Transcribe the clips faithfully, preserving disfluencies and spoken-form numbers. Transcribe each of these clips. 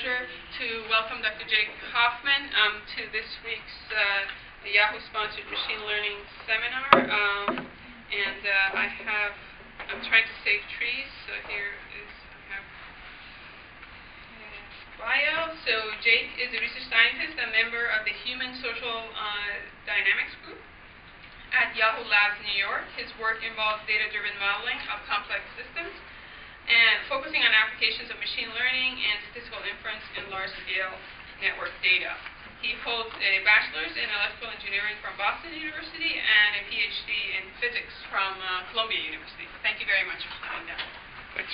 pleasure to welcome Doctor Jake Hoffman um, to this week's uh, Yahoo-sponsored machine learning seminar. Um, and uh, I have, I'm trying to save trees, so here is, I have his bio. So Jake is a research scientist, a member of the Human Social uh, Dynamics Group at Yahoo Labs, New York. His work involves data-driven modeling of complex systems and focusing on applications of machine learning and statistical inference in large-scale network data. He holds a bachelor's in electrical engineering from Boston University and a PhD in physics from uh, Columbia University. Thank you very much for coming down. Thanks.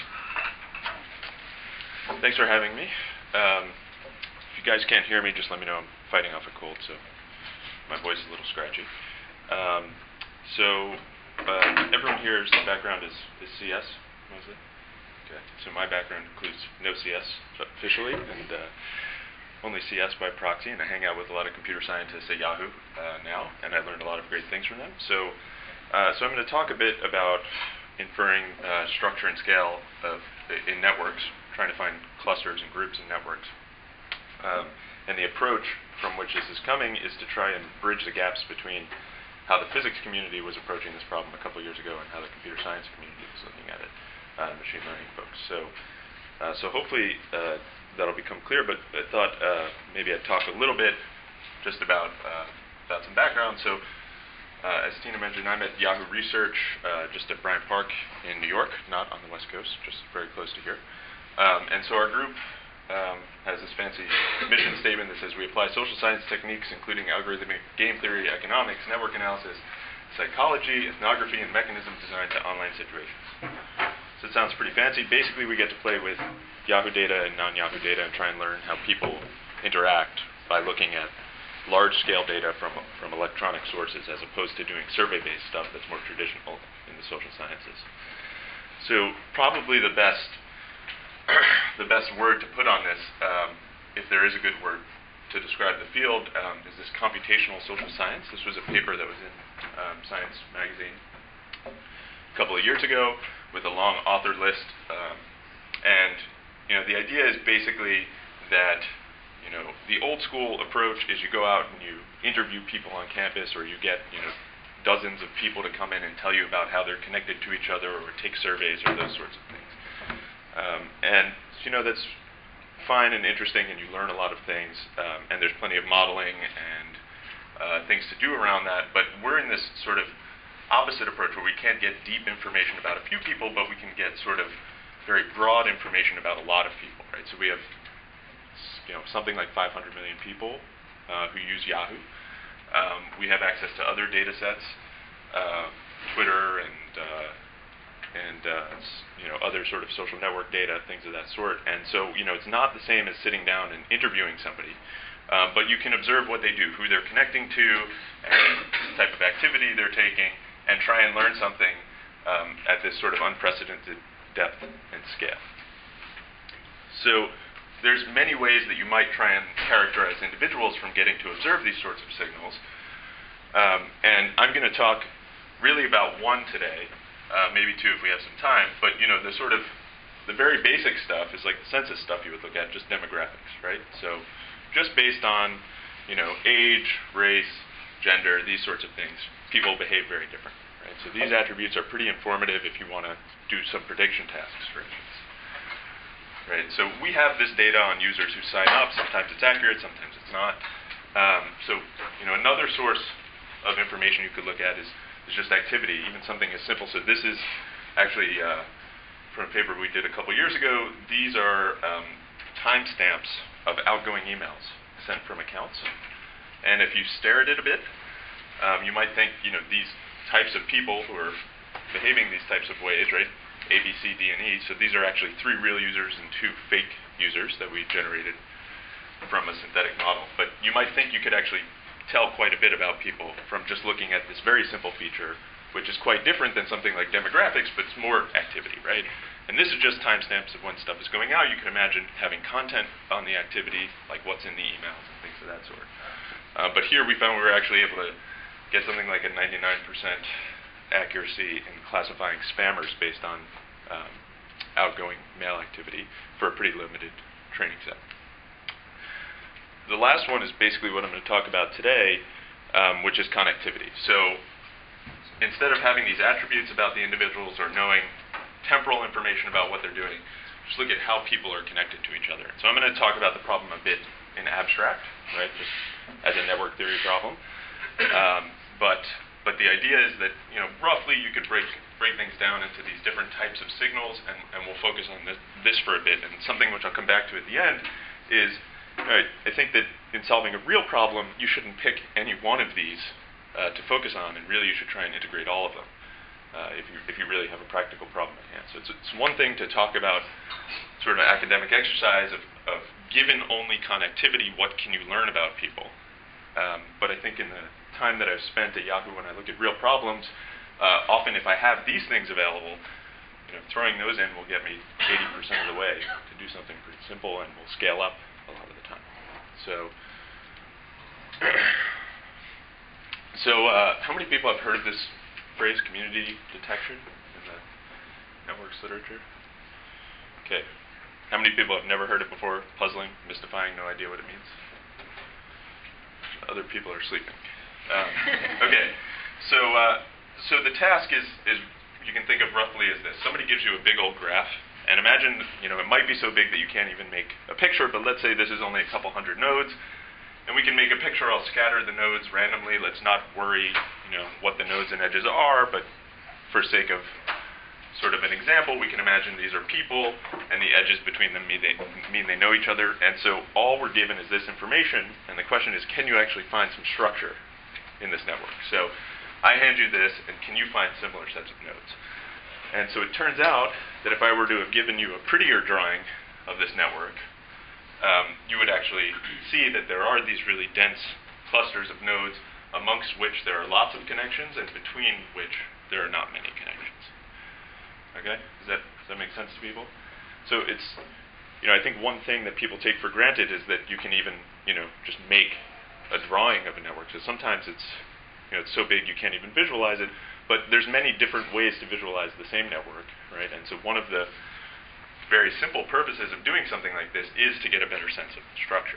Thanks for having me. Um, if you guys can't hear me, just let me know. I'm fighting off a cold, so my voice is a little scratchy. Um, so uh, everyone here's background is, is C S, mostly. Okay. So my background includes no C S officially, and uh, only C S by proxy, and I hang out with a lot of computer scientists at Yahoo uh, now, and I learned a lot of great things from them. So, uh, so I'm going to talk a bit about inferring uh, structure and scale of in networks, trying to find clusters and groups in networks. Um, and the approach from which this is coming is to try and bridge the gaps between how the physics community was approaching this problem a couple years ago and how the computer science community is looking at it. Uh, machine learning folks. So, uh, so hopefully uh, that'll become clear. But I thought uh, maybe I'd talk a little bit just about uh, about some background. So, uh, as Tina mentioned, I'm at Yahoo Research, uh, just at Bryant Park in New York, not on the West Coast, just very close to here. Um, and so our group um, has this fancy mission statement that says we apply social science techniques, including algorithmic game theory, economics, network analysis, psychology, ethnography, and mechanism design to online situations. So it sounds pretty fancy. Basically, we get to play with Yahoo data and non-Yahoo data and try and learn how people interact by looking at large-scale data from from electronic sources as opposed to doing survey-based stuff that's more traditional in the social sciences. So probably the best the best word to put on this, um, if there is a good word to describe the field, um, is this computational social science. This was a paper that was in um, Science magazine a couple of years ago with a long author list, um, and you know the idea is basically that you know the old school approach is you go out and you interview people on campus, or you get you know dozens of people to come in and tell you about how they're connected to each other, or take surveys, or those sorts of things. Um, and you know that's fine and interesting, and you learn a lot of things, um, and there's plenty of modeling and uh, things to do around that. But we're in this sort of opposite approach where we can't get deep information about a few people, but we can get sort of very broad information about a lot of people, right? So we have, you know, something like five hundred million people uh, who use Yahoo. Um, we have access to other data sets, uh, Twitter and uh, and uh, you know other sort of social network data, things of that sort. And so you know it's not the same as sitting down and interviewing somebody. Um, but you can observe what they do, who they're connecting to, and the type of activity they're taking, and try and learn something um, at this sort of unprecedented depth and scale. So there's many ways that you might try and characterize individuals from getting to observe these sorts of signals. Um, and I'm going to talk really about one today, uh, maybe two if we have some time. But you know, the sort of the very basic stuff is like the census stuff you would look at, just demographics, right? So just based on you know age, race, gender, these sorts of things, people behave very different. Right? So these attributes are pretty informative if you want to do some prediction tasks, for instance. Right? So we have this data on users who sign up. Sometimes it's accurate, sometimes it's not. Um, so you know, another source of information you could look at is, is just activity, even something as simple. So this is actually uh, from a paper we did a couple years ago. These are um, timestamps of outgoing emails sent from accounts. And if you stare at it a bit, um, you might think, you know, these types of people who are behaving these types of ways, right? A, B, C, D, and E. So these are actually three real users and two fake users that we generated from a synthetic model. But you might think you could actually tell quite a bit about people from just looking at this very simple feature, which is quite different than something like demographics, but it's more activity, right? And this is just timestamps of when stuff is going out. You can imagine having content on the activity, like what's in the emails and things of that sort. Uh, but here we found we were actually able to get something like a ninety-nine percent accuracy in classifying spammers based on um, outgoing mail activity for a pretty limited training set. the last one is basically what I'm going to talk about today, um, which is connectivity. So instead of having these attributes about the individuals or knowing temporal information about what they're doing, just look at how people are connected to each other. So I'm going to talk about the problem a bit in abstract, right, just as a network theory problem. Um, but but the idea is that, you know, roughly you could break break things down into these different types of signals, and, and we'll focus on this, this for a bit. And something which I'll come back to at the end is, right, I think that in solving a real problem, you shouldn't pick any one of these uh, to focus on, and really you should try and integrate all of them uh, if you if you really have a practical problem at hand. So it's, it's one thing to talk about sort of an academic exercise of, of given only connectivity, what can you learn about people? Um, but I think in the time that I've spent at Yahoo when I look at real problems, uh, often if I have these things available, you know, throwing those in will get me eighty percent of the way to do something pretty simple, and will scale up a lot of the time. So, so uh, how many people have heard of this phrase, community detection, in the networks literature? Okay. How many people have never heard it before? Puzzling, mystifying, no idea what it means? Other people are sleeping. Um, okay, so uh, so the task is is you can think of roughly as this: somebody gives you a big old graph, and imagine, you know, it might be so big that you can't even make a picture. But let's say this is only a couple hundred nodes, and we can make a picture. I'll scatter the nodes randomly. Let's not worry, you know, what the nodes and edges are, but for sake of sort of an example, we can imagine these are people, and the edges between them mean they, mean they know each other. And so all we're given is this information, and the question is, can you actually find some structure in this network? So I hand you this, and can you find similar sets of nodes? And so it turns out that if I were to have given you a prettier drawing of this network, um, you would actually see that there are these really dense clusters of nodes amongst which there are lots of connections, and between which there are not many connections. Okay? Does that, does that make sense to people? So it's, you know, I think one thing that people take for granted is that you can even, you know, just make a drawing of a network. So sometimes it's, you know, it's so big you can't even visualize it, but there's many different ways to visualize the same network, right? And so one of the very simple purposes of doing something like this is to get a better sense of the structure.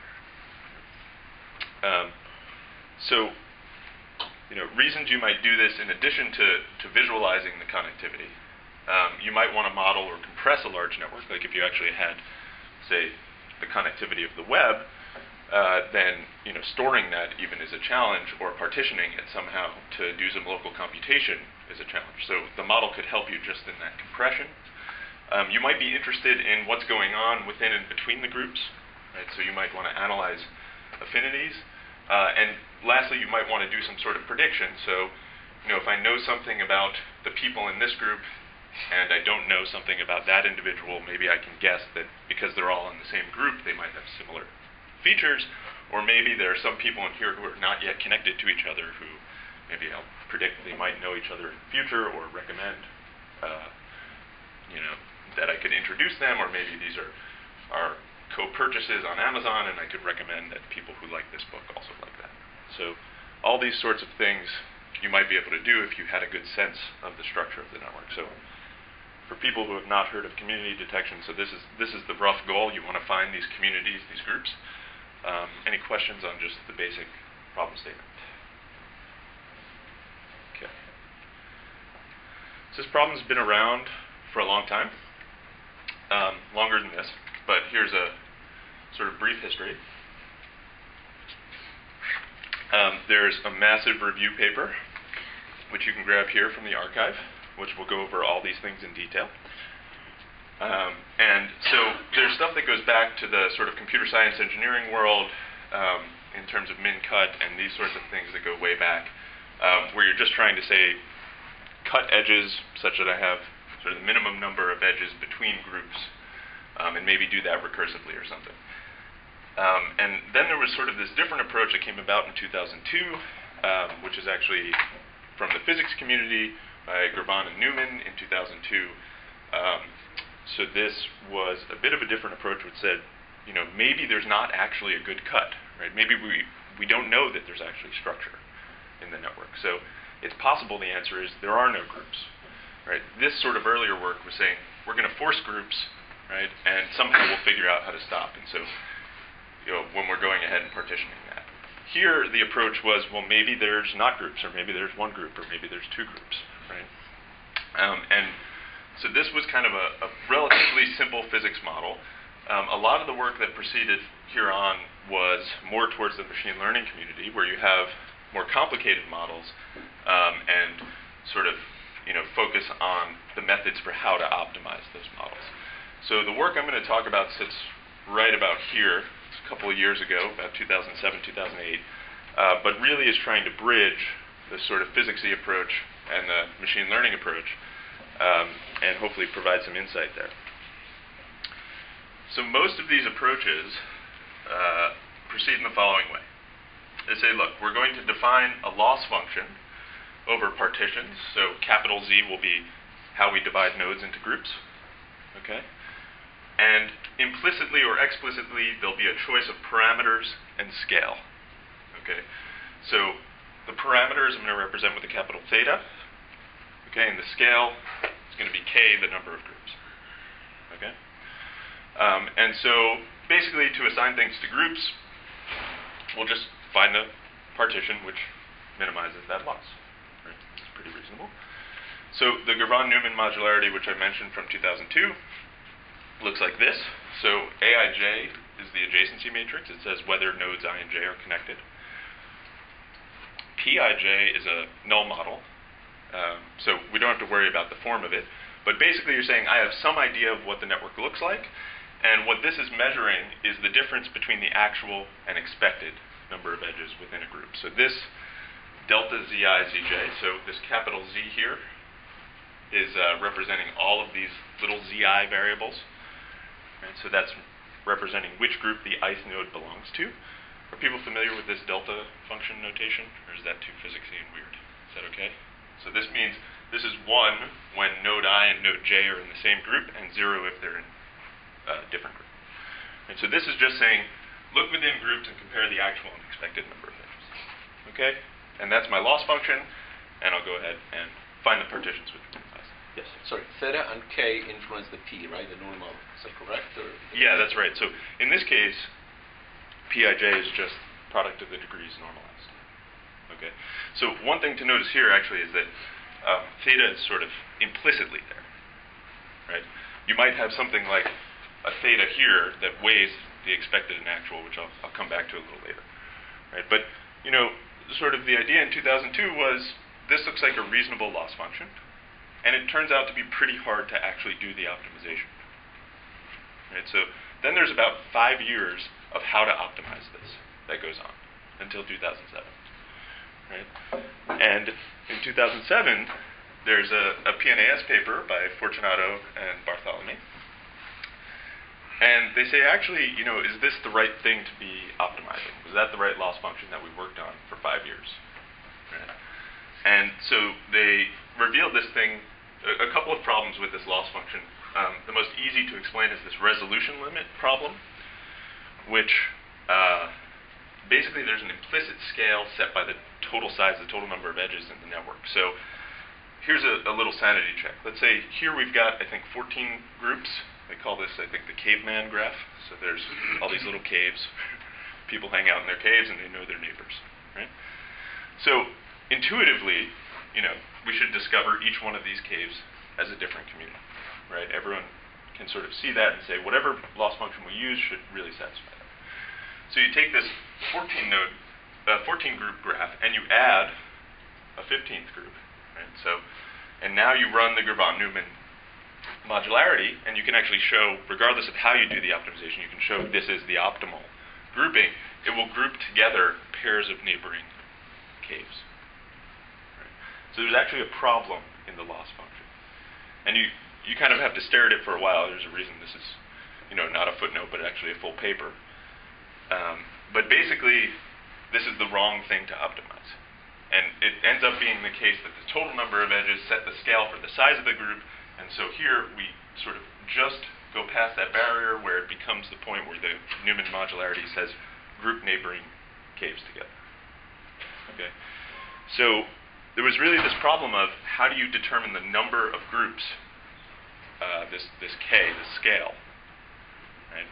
Um, so, you know, reasons you might do this in addition to, to visualizing the connectivity. Um, you might want to model or compress a large network, like if you actually had, say, the connectivity of the web, uh, then, you know, storing that even is a challenge, or partitioning it somehow to do some local computation is a challenge. So the model could help you just in that compression. Um, you might be interested in what's going on within and between the groups, right? So you might want to analyze affinities. Uh, and lastly, you might want to do some sort of prediction. So, you know, if I know something about the people in this group, and I don't know something about that individual, maybe I can guess that because they're all in the same group, they might have similar features, or maybe there are some people in here who are not yet connected to each other who maybe I'll predict they might know each other in the future, or recommend, uh, you know, that I could introduce them, or maybe these are, are co-purchases on Amazon, and I could recommend that people who like this book also like that. So all these sorts of things you might be able to do if you had a good sense of the structure of the network. So for people who have not heard of community detection, so this is this is the rough goal. You want to find these communities, these groups. Um, any questions on just the basic problem statement? Okay. So this problem's been around for a long time, um, longer than this, but here's a sort of brief history. Um, there's a massive review paper, which you can grab here from the archive, which will go over all these things in detail. Um, and so there's stuff that goes back to the sort of computer science engineering world um, in terms of min-cut and these sorts of things that go way back, um, where you're just trying to say, cut edges such that I have sort of the minimum number of edges between groups, um, and maybe do that recursively or something. Um, and then there was sort of this different approach that came about in two thousand two, um, which is actually from the physics community by Gurban and Newman in two thousand two. Um, so this was a bit of a different approach, which said, you know, maybe there's not actually a good cut, right? Maybe we, we don't know that there's actually structure in the network. So it's possible the answer is there are no groups, right? This sort of earlier work was saying, we're going to force groups, right? And somehow we'll figure out how to stop. And so you know, when we're going ahead and partitioning that. Here, the approach was, well, maybe there's not groups, or maybe there's one group, or maybe there's two groups, right? Um, and so this was kind of a, a relatively simple physics model. Um, a lot of the work that proceeded here on was more towards the machine learning community, where you have more complicated models um, and sort of, you know, focus on the methods for how to optimize those models. So the work I'm going to talk about sits right about here. It's a couple of years ago, about two thousand seven, two thousand eight, uh, but really is trying to bridge the sort of physicsy approach and the machine learning approach, um, and hopefully provide some insight there. So most of these approaches uh, proceed in the following way. They say, look, we're going to define a loss function over partitions. So capital Z will be how we divide nodes into groups. Okay? And implicitly or explicitly, there'll be a choice of parameters and scale. Okay? So the parameters I'm going to represent with a capital theta. Okay? And the scale is going to be k, the number of groups. Okay? Um, and so basically, to assign things to groups, we'll just find the partition which minimizes that loss. Right? It's pretty reasonable. So the Girvan-Newman modularity, which I mentioned from two thousand two, looks like this. So A I J is the adjacency matrix. It says whether nodes I and J are connected. P I J is a null model. Um, so we don't have to worry about the form of it. But basically you're saying I have some idea of what the network looks like, and what this is measuring is the difference between the actual and expected number of edges within a group. So this delta Zi, Zj, so this capital Z here is uh, representing all of these little Zi variables. Right? So that's representing which group the ith node belongs to. Are people familiar with this delta function notation, or is that too physicsy and weird? Is that okay? So this means this is one when node I and node J are in the same group, and zero if they're in a different group. And so this is just saying, look within groups and compare the actual and expected number of edges. Okay? And that's my loss function, and I'll go ahead and find the partitions within the class. Yes? Sorry, theta and k influence the p, right? The normal. Is that correct? Or yeah, that's right. So in this case, P I J is just product of the degrees normalized. Okay? So one thing to notice here actually is that um, theta is sort of implicitly there. Right? You might have something like a theta here that weighs the expected and actual, which I'll, I'll come back to a little later. Right? But, you know, sort of the idea in two thousand two was this looks like a reasonable loss function, and it turns out to be pretty hard to actually do the optimization. Right? So then there's about five years of how to optimize this that goes on until two thousand seven. Right? And in two thousand seven, there's a, a P N A S paper by Fortunato and Bartholomew. And they say, actually, you know, is this the right thing to be optimizing? Was that the right loss function that we worked on for five years? Right? And so they revealed this thing, a, a couple of problems with this loss function. Um, the most easy to explain is this resolution limit problem, which uh, basically there's an implicit scale set by the total size, the total number of edges in the network. So here's a, a little sanity check. Let's say here we've got, I think, fourteen groups. They call this, I think, the caveman graph. So there's all these little caves. People hang out in their caves and they know their neighbors, right? So intuitively, you know, we should discover each one of these caves as a different community, right? Everyone can sort of see that and say, whatever loss function we use should really satisfy that. So you take this fourteen node, uh, fourteen group graph, and you add a fifteenth group, right? So, and now you run the Girvan-Newman modularity, and you can actually show, regardless of how you do the optimization, you can show this is the optimal grouping. It will group together pairs of neighboring caves. Right? So there's actually a problem in the loss function. And you, you kind of have to stare at it for a while. There's a reason this is, you know, not a footnote, but actually a full paper. Um, but basically, this is the wrong thing to optimize. And it ends up being the case that the total number of edges set the scale for the size of the group. And so here we sort of just go past that barrier where it becomes the point where the Newman modularity says group neighboring caves together. Okay, so there was really this problem of how do you determine the number of groups, uh, this this k, this scale, right?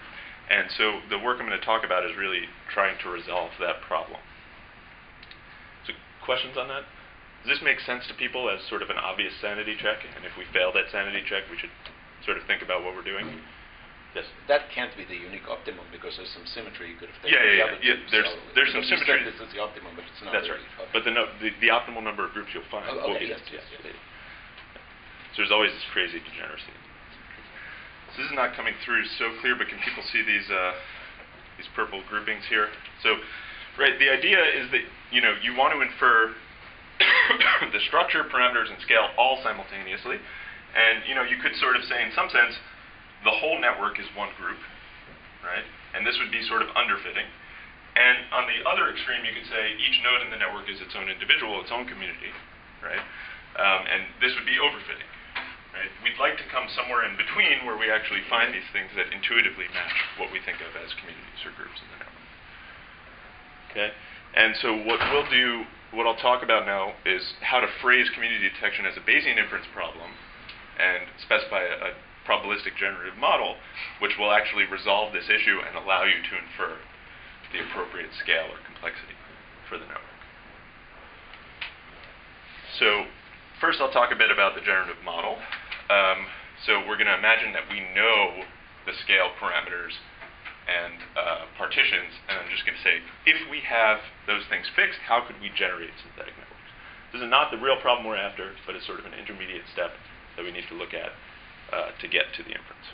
And so the work I'm going to talk about is really trying to resolve that problem. So questions on that? Does this make sense to people as sort of an obvious sanity check? And if we fail that sanity check, we should sort of think about what we're doing? Yes? That can't be the unique optimum because there's some symmetry. You could have taken Yeah, yeah, the yeah. other yeah. two, There's, so there's some because you symmetry. said this is the optimum, but it's not. That's really right. optimum. But the, no, the, the optimal number of groups you'll find Oh, will okay, be yes, this. yes, yes. Yeah. So there's always this crazy degeneracy. So this is not coming through so clear, but can people see these uh, these purple groupings here? So, right, the idea is that you know you want to infer the structure, parameters, and scale all simultaneously, and you know you could sort of say, in some sense, the whole network is one group, right? And this would be sort of underfitting. And on the other extreme, you could say each node in the network is its own individual, its own community, right? Um, and this would be overfitting. Right? We'd like to come somewhere in between where we actually find these things that intuitively match what we think of as communities or groups in the network. Okay? And so what we'll do, what I'll talk about now is how to phrase community detection as a Bayesian inference problem and specify a, a probabilistic generative model which will actually resolve this issue and allow you to infer the appropriate scale or complexity for the network. So first I'll talk a bit about the generative model. Um, so we're going to imagine that we know the scale parameters and uh, partitions, and I'm just going to say, if we have those things fixed, how could we generate synthetic networks? This is not the real problem we're after, but it's sort of an intermediate step that we need to look at uh, to get to the inference.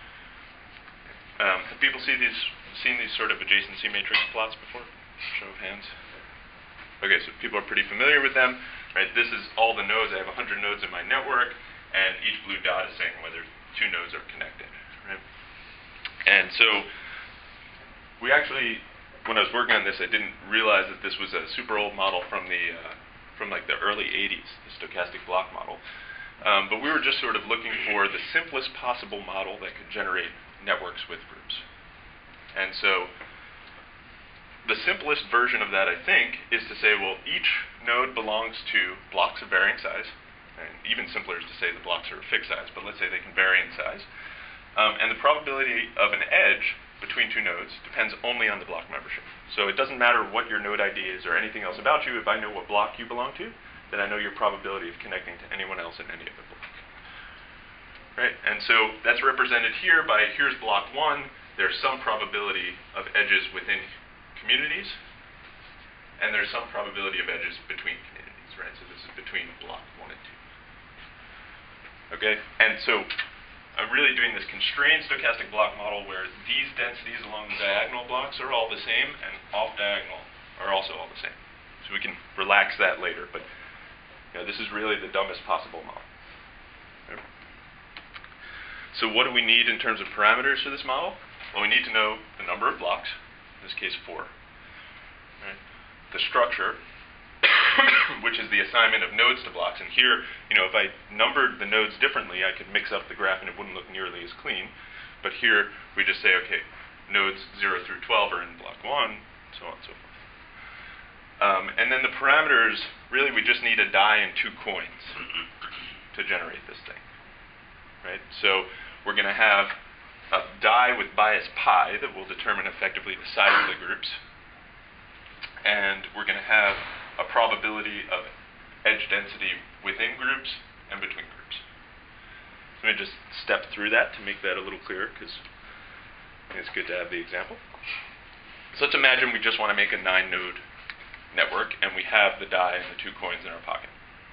Um, have people see these, seen these sort of adjacency matrix plots before? Show of hands. Okay, so people are pretty familiar with them. Right, this is all the nodes. I have one hundred nodes in my network, and each blue dot is saying whether two nodes are connected. Right? And so we actually, when I was working on this, I didn't realize that this was a super old model from the uh, from like the early eighties, the stochastic block model. Um, but we were just sort of looking for the simplest possible model that could generate networks with groups. And so the simplest version of that, I think, is to say, well, each node belongs to blocks of varying size. And even simpler is to say the blocks are fixed size, but let's say they can vary in size. Um, and the probability of an edge between two nodes depends only on the block membership. So it doesn't matter what your node I D is or anything else about you. If I know what block you belong to, then I know your probability of connecting to anyone else in any of the block. Right? And so that's represented here by, here's block one. There's some probability of edges within communities, and there's some probability of edges between communities, right? So this is between block one and two. Okay, and so I'm really doing this constrained stochastic block model where these densities along the diagonal blocks are all the same, and off diagonal are also all the same. So we can relax that later, but you know, this is really the dumbest possible model. Okay. So what do we need in terms of parameters for this model? Well, we need to know the number of blocks. In this case, four. Right? The structure, which is the assignment of nodes to blocks. And here, you know, if I numbered the nodes differently, I could mix up the graph and it wouldn't look nearly as clean. But here, we just say, okay, nodes zero through twelve are in block one, so on and so forth. Um, and then the parameters, really, we just need a die and two coins to generate this thing. Right? So we're going to have a die with bias pi that will determine effectively the size of the groups. And we're going to have a probability of edge density within groups and between groups. So let me just step through that to make that a little clearer, because it's good to have the example. So let's imagine we just want to make a nine-node network, and we have the die and the two coins in our pocket.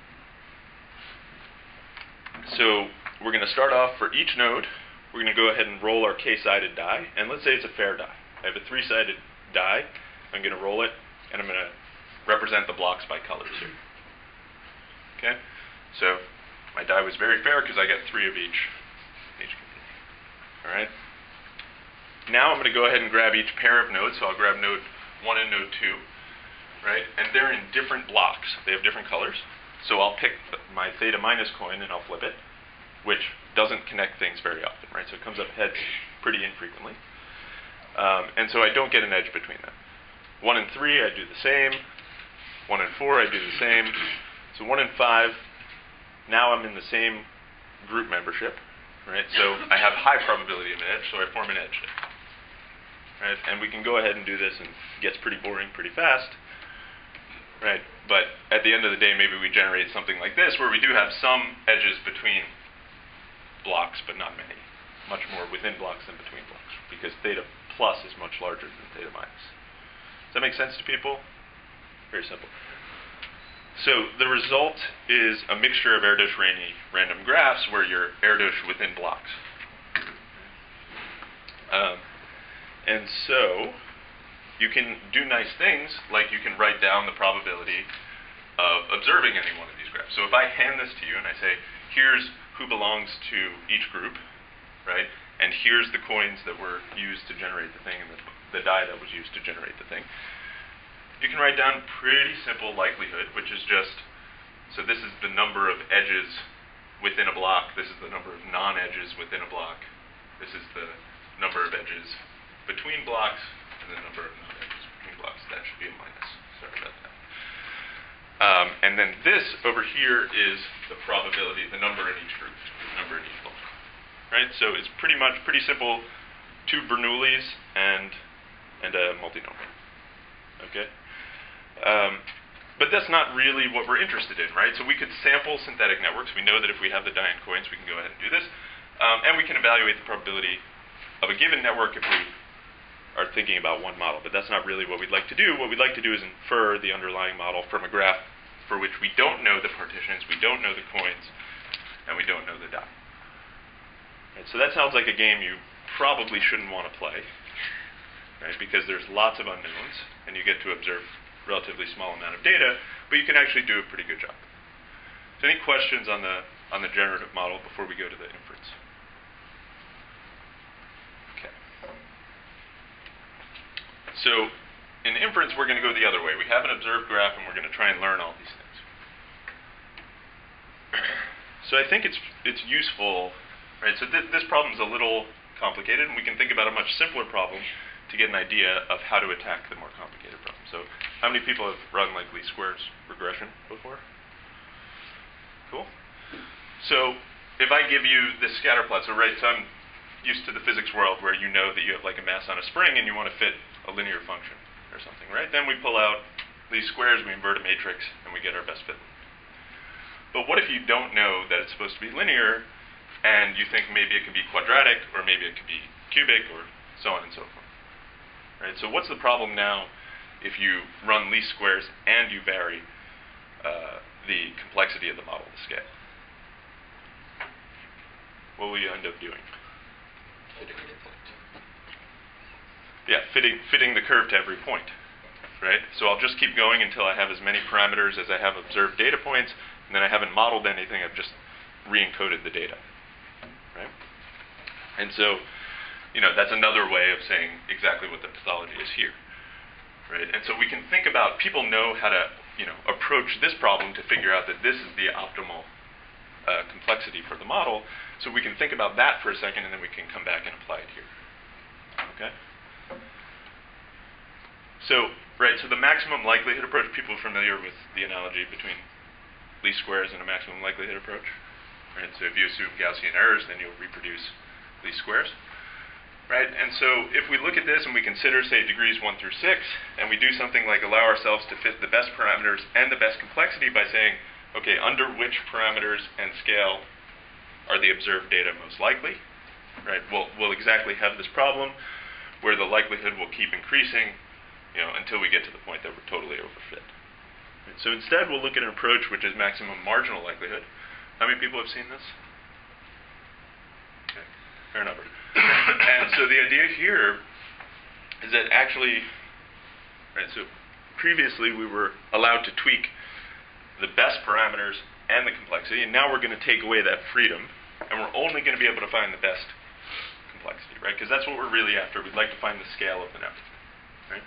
So we're going to start off for each node. We're going to go ahead and roll our k-sided die, and let's say it's a fair die. I have a three-sided die. I'm going to roll it, and I'm going to represent the blocks by colors here. Okay? So my die was very fair because I got three of each. each All right? Now I'm going to go ahead and grab each pair of nodes. So I'll grab node one and node two. Right? And they're in different blocks. They have different colors. So I'll pick my theta minus coin, and I'll flip it, which doesn't connect things very often, right? So it comes up heads pretty infrequently. Um, and so I don't get an edge between them. One and three, I do the same. One and four, I do the same. So one and five, now I'm in the same group membership, right? So I have high probability of an edge, so I form an edge there. right? And we can go ahead and do this, and it gets pretty boring pretty fast, right? But at the end of the day, maybe we generate something like this, where we do have some edges between blocks, but not many. Much more within blocks than between blocks, because theta plus is much larger than theta minus. Does that make sense to people? Very simple. So the result is a mixture of Erdős-Rényi random graphs where you're Erdős within blocks. Um, and so you can do nice things, like you can write down the probability of observing any one of these graphs. So if I hand this to you and I say, here's who belongs to each group, right? And here's the coins that were used to generate the thing and the, the die that was used to generate the thing. You can write down pretty simple likelihood, which is just, so this is the number of edges within a block, this is the number of non-edges within a block, this is the number of edges between blocks, and the number of non-edges between blocks. That should be a minus. Sorry about that. Um, and then this over here is the probability, the number in each group, the number in each block. Right? So it's pretty much pretty simple, two Bernoullis and and a multinomial. Okay? Um, but that's not really what we're interested in, right? So we could sample synthetic networks. We know that if we have the Dayan coins, we can go ahead and do this. Um, and we can evaluate the probability of a given network if we are thinking about one model. But that's not really what we'd like to do. What we'd like to do is infer the underlying model from a graph for which we don't know the partitions, we don't know the coins, and we don't know the die. Right, so that sounds like a game you probably shouldn't want to play, right? Because there's lots of unknowns, and you get to observe relatively small amount of data, but you can actually do a pretty good job. So any questions on the on the generative model before we go to the inference? Okay. So in inference, we're going to go the other way. We have an observed graph, and we're going to try and learn all these things. So I think it's it's useful, right? So th this problem is a little complicated, and we can think about a much simpler problem to get an idea of how to attack the more complicated problem. So how many people have run like least squares regression before? Cool. So if I give you this scatter plot, so right, so I'm used to the physics world where you know that you have like a mass on a spring and you want to fit a linear function or something, right? Then we pull out these squares, we invert a matrix, and we get our best fit. But what if you don't know that it's supposed to be linear, and you think maybe it could be quadratic, or maybe it could be cubic, or so on and so forth? Right? So what's the problem now if you run least squares and you vary uh, the complexity of the model to scale? What will you end up doing? Fitting the point. Yeah, fitting, fitting the curve to every point. Right? So I'll just keep going until I have as many parameters as I have observed data points, and then I haven't modeled anything, I've just re-encoded the data. Right? And so, you know, that's another way of saying exactly what the pathology is here. Right? And so we can think about, people know how to, you know, approach this problem to figure out that this is the optimal uh, complexity for the model. So we can think about that for a second, and then we can come back and apply it here. Okay? So, right, so the maximum likelihood approach, people are familiar with the analogy between least squares and a maximum likelihood approach. Right? So if you assume Gaussian errors, then you'll reproduce least squares. Right? And so if we look at this and we consider, say, degrees one through six, and we do something like allow ourselves to fit the best parameters and the best complexity by saying, okay, under which parameters and scale are the observed data most likely? Right? We'll, we'll exactly have this problem where the likelihood will keep increasing, you know, until we get to the point that we're totally overfit. Right? So instead, we'll look at an approach which is maximum marginal likelihood. How many people have seen this? Okay, fair number. And so the idea here is that actually, right, so previously we were allowed to tweak the best parameters and the complexity, and now we're going to take away that freedom, and we're only going to be able to find the best complexity, right? Because that's what we're really after. We'd like to find the scale of the network, right?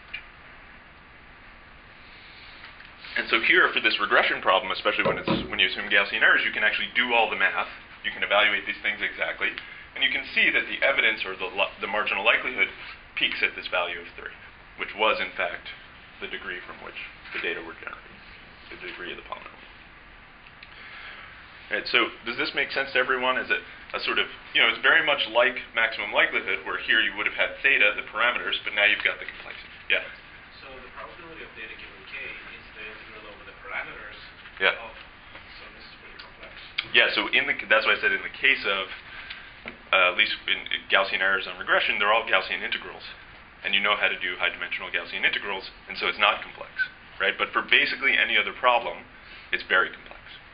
And so here, for this regression problem, especially when it's when you assume Gaussian errors, you can actually do all the math. You can evaluate these things exactly. And you can see that the evidence, or the, the marginal likelihood, peaks at this value of three, which was, in fact, the degree from which the data were generated, the degree of the polynomial. Right, so does this make sense to everyone? Is it a sort of, you know, it's very much like maximum likelihood, where here you would have had theta, the parameters, but now you've got the complexity. Yeah? So the probability of theta given k is the integral over the parameters Yeah. of, so this is pretty complex. Yeah, so in the, that's why I said in the case of, uh, at least in, in Gaussian errors on regression, they're all Gaussian integrals. And you know how to do high-dimensional Gaussian integrals, and so it's not complex, right? But for basically any other problem, it's very complex.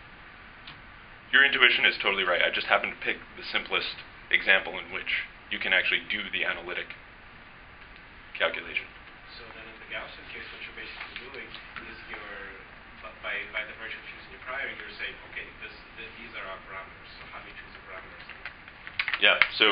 Your intuition is totally right. I just happened to pick the simplest example in which you can actually do the analytic calculation. So then in the Gaussian case, what you're basically doing is you're, b- by, by the virtue of choosing a prior, you're saying, okay, this, th- these are our parameters, so how do you choose the parameters? Yeah, so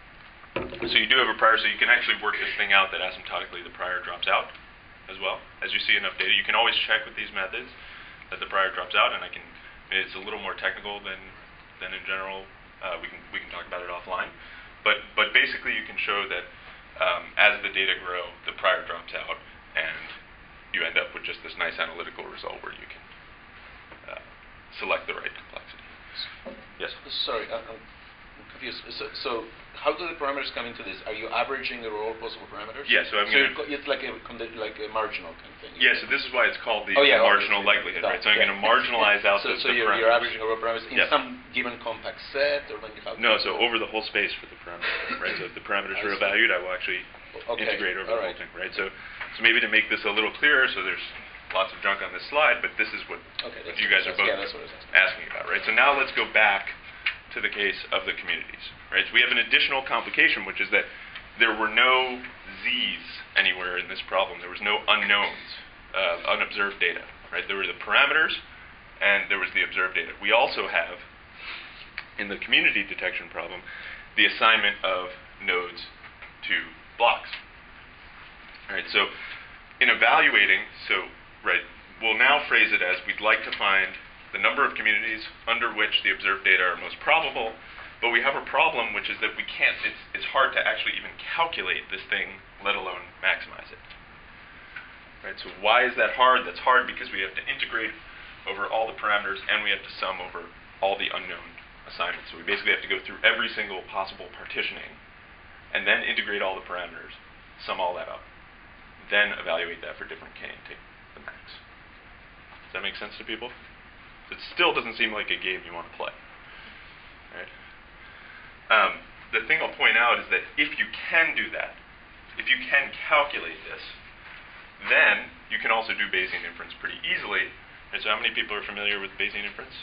so you do have a prior, so you can actually work this thing out that asymptotically the prior drops out as well. As you see enough data, you can always check with these methods that the prior drops out, and I can, it's a little more technical than than in general. Uh, we can we can talk about it offline, but but basically you can show that um, as the data grow, the prior drops out, and you end up with just this nice analytical result where you can uh, select the right complexity. Yes. Sorry, I- I'm confused. So, so how do the parameters come into this? Are you averaging over all possible parameters? Yeah, so I'm so gonna- you're co- it's like a condi- like a marginal kind of thing. Yeah, so this is why it's called the Oh, yeah, marginal obviously. likelihood, That, right? So I'm yeah. going to marginalize out so, the, so the you're, parameters. you're averaging over parameters in Yeah. some given compact set, or when you have No, so over the whole space for the parameters, right? So if the parameters I are see. evaluated, I will actually Okay, integrate over all the right. whole thing, right? So, so maybe to make this a little clearer, so there's lots of junk on this slide, but this is what, Okay, what that's you guys are that's- both yeah, that's what I was asking. asking about, right? So now let's go back to the case of the communities, right? So we have an additional complication, which is that there were no z's anywhere in this problem. There was no unknowns, uh, unobserved data, right? There were the parameters, and there was the observed data. We also have, in the community detection problem, the assignment of nodes to blocks. All right, so in evaluating, so right, we'll now phrase it as we'd like to find the number of communities under which the observed data are most probable, but we have a problem, which is that we can't, it's, it's hard to actually even calculate this thing, let alone maximize it. Right, so why is that hard? That's hard because we have to integrate over all the parameters, and we have to sum over all the unknown assignments. So we basically have to go through every single possible partitioning, and then integrate all the parameters, sum all that up, then evaluate that for different k and take the max. Does that make sense to people? It still doesn't seem like a game you want to play. Right? Um, the thing I'll point out is that if you can do that, if you can calculate this, then you can also do Bayesian inference pretty easily. And so how many people are familiar with Bayesian inference?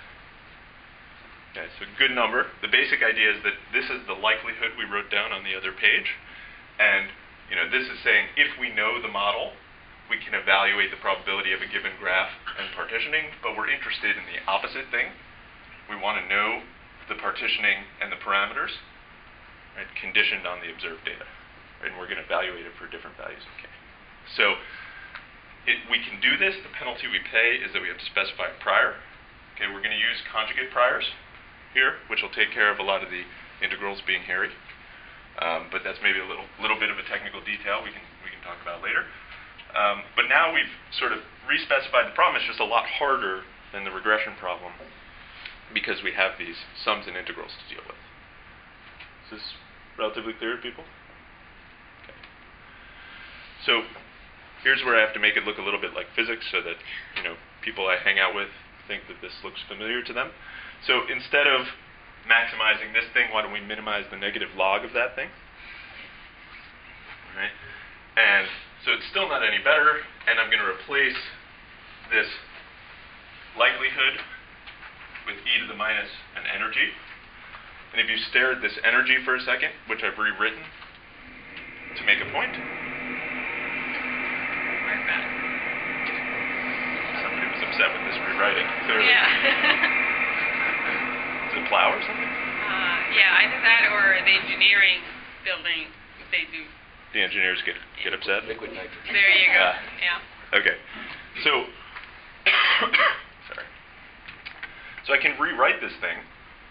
Okay, so good number. The basic idea is that this is the likelihood we wrote down on the other page. And you know, this is saying if we know the model, we can evaluate the probability of a given graph and partitioning, but we're interested in the opposite thing. We want to know the partitioning and the parameters, right, conditioned on the observed data. Right, and we're going to evaluate it for different values of k. So it, we can do this. The penalty we pay is that we have to specify a prior. Okay, we're going to use conjugate priors here, which will take care of a lot of the integrals being hairy. Um, but that's maybe a little little bit of a technical detail we can we can talk about later. Um, but now we've sort of re-specified the problem. It's just a lot harder than the regression problem because we have these sums and integrals to deal with. Is this relatively clear to people? Okay. So here's where I have to make it look a little bit like physics so that, you know, people I hang out with think that this looks familiar to them. So instead of maximizing this thing, why don't we minimize the negative log of that thing? All right? And so it's still not any better, and I'm going to replace this likelihood with e to the minus an energy. And if you stare at this energy for a second, which I've rewritten to make a point, Where's that? somebody was upset with this rewriting, clearly. Yeah. Is it plow or something? uh, yeah, either that or the engineering building, they do. The engineers get get upset? Liquid nitrogen. There you go. Ah. Yeah. Okay. So, sorry. So I can rewrite this thing.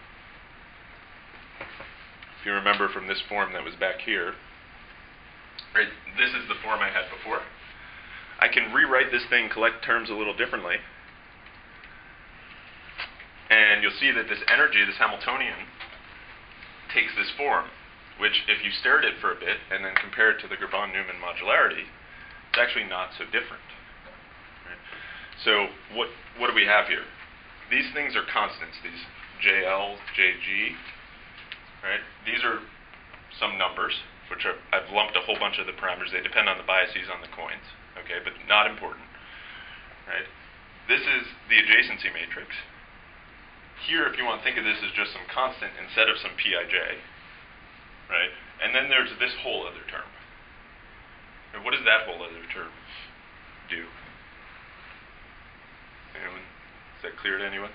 If you remember from this form that was back here, right, this is the form I had before. I can rewrite this thing, collect terms a little differently. And you'll see that this energy, this Hamiltonian, takes this form, which if you stare at it for a bit and then compare it to the Graban-Newman modularity, it's actually not so different. Right? So what, what do we have here? These things are constants, these J L, J G, right? These are some numbers, which are, I've lumped a whole bunch of the parameters. They depend on the biases on the coins, okay, but not important, right? This is the adjacency matrix. Here, if you want to think of this as just some constant instead of some P I J, right? And then there's this whole other term. And what does that whole other term do? Anyone? Is that clear to anyone?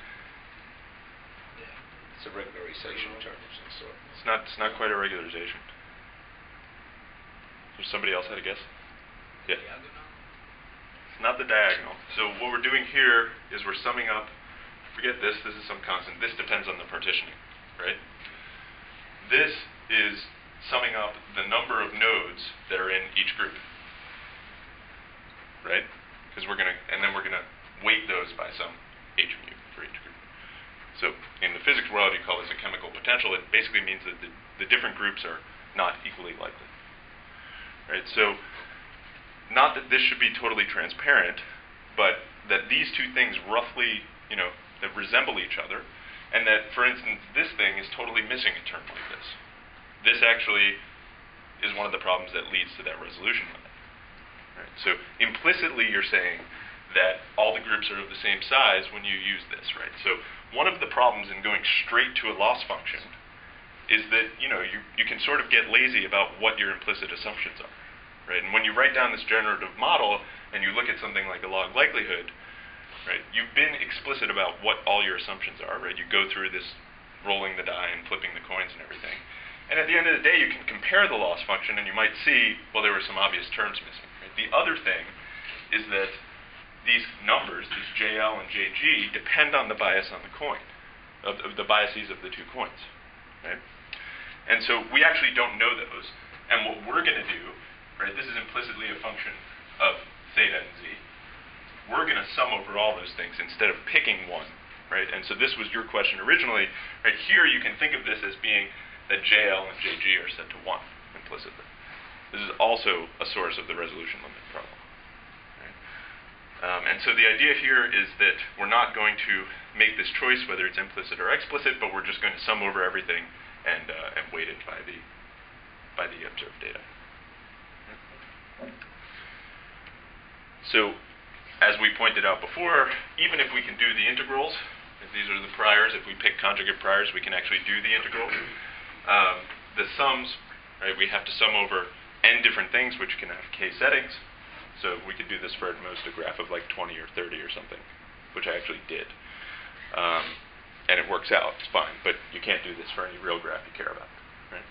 Yeah. It's a regularization term of some sort. It's not. It's not quite a regularization. There's somebody else had a guess? Yeah. It's not the diagonal. So what we're doing here is we're summing up. Forget this. This is some constant. This depends on the partitioning, right? This is summing up the number of nodes that are in each group, right? Because we're gonna, and then we're gonna weight those by some H mu for each group. So in the physics world, you call this a chemical potential. It basically means that the, the different groups are not equally likely, right? So not that this should be totally transparent, but that these two things roughly, you know, that resemble each other, and that, for instance, this thing is totally missing a term like this. This actually is one of the problems that leads to that resolution limit. Right? So implicitly, you're saying that all the groups are of the same size when you use this, right? So one of the problems in going straight to a loss function is that, you know, you, you can sort of get lazy about what your implicit assumptions are, right? And when you write down this generative model and you look at something like a log likelihood, right, you've been explicit about what all your assumptions are, right? You go through this rolling the die and flipping the coins and everything. And at the end of the day, you can compare the loss function and you might see, well, there were some obvious terms missing. Right? The other thing is that these numbers, these J L and J G, depend on the bias on the coin, of, of the biases of the two coins, right? And so we actually don't know those. And what we're going to do, right, this is implicitly a function of theta and z. We're going to sum over all those things instead of picking one, right? And so this was your question originally. Right here, you can think of this as being that J L and J G are set to one implicitly. This is also a source of the resolution limit problem. Right? Um, and so the idea here is that we're not going to make this choice whether it's implicit or explicit, but we're just going to sum over everything and uh, and weight it by the by the observed data. So, as we pointed out before, even if we can do the integrals, if these are the priors, if we pick conjugate priors, we can actually do the integral. Um, the sums, right, we have to sum over n different things, which can have k settings. So we could do this for at most a graph of like twenty or thirty or something, which I actually did. Um, and it works out, it's fine, but you can't do this for any real graph you care about. Right?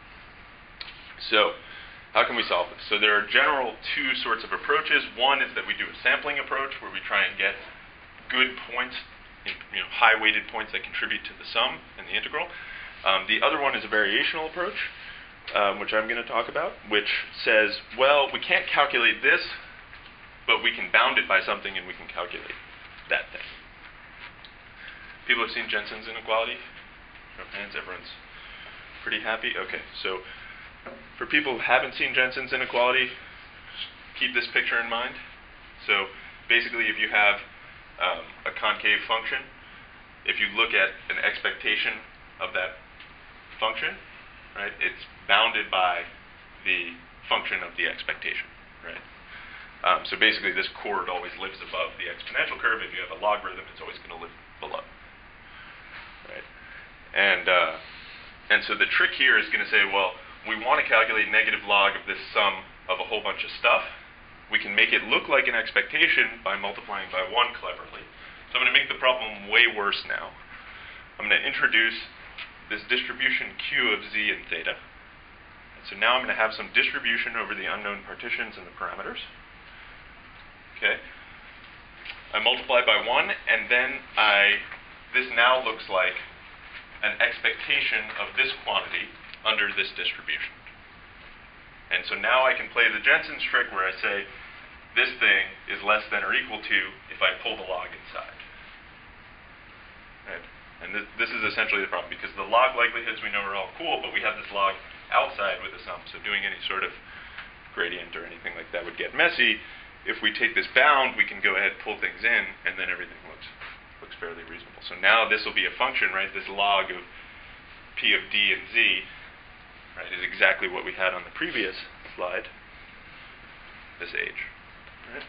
So, how can we solve this? So there are general two sorts of approaches. One is that we do a sampling approach, where we try and get good points, in, you know, high-weighted points that contribute to the sum and the integral. Um, the other one is a variational approach, um, which I'm going to talk about, which says, well, we can't calculate this, but we can bound it by something and we can calculate that thing. People have seen Jensen's inequality? Show of hands, everyone's pretty happy? Okay, so for people who haven't seen Jensen's inequality, keep this picture in mind. So basically, if you have um, a concave function, if you look at an expectation of that function, right, it's bounded by the function of the expectation, right? Um, so basically, this chord always lives above the exponential curve. If you have a logarithm, it's always going to live below, right? And uh, and so the trick here is going to say, well, we want to calculate negative log of this sum of a whole bunch of stuff. We can make it look like an expectation by multiplying by one cleverly. So I'm going to make the problem way worse now. I'm going to introduce this distribution Q of z and theta. And so now I'm going to have some distribution over the unknown partitions and the parameters. Okay. I multiply by one, and then I, this now looks like an expectation of this quantity under this distribution. And so now I can play the Jensen's trick where I say this thing is less than or equal to if I pull the log inside. Right? And this, this is essentially the problem, because the log likelihoods we know are all cool, but we have this log outside with a sum, so doing any sort of gradient or anything like that would get messy. If we take this bound, we can go ahead, pull things in, and then everything looks looks fairly reasonable. So now this will be a function, right? This log of P of D and Z, right, is exactly what we had on the previous slide, this age, right?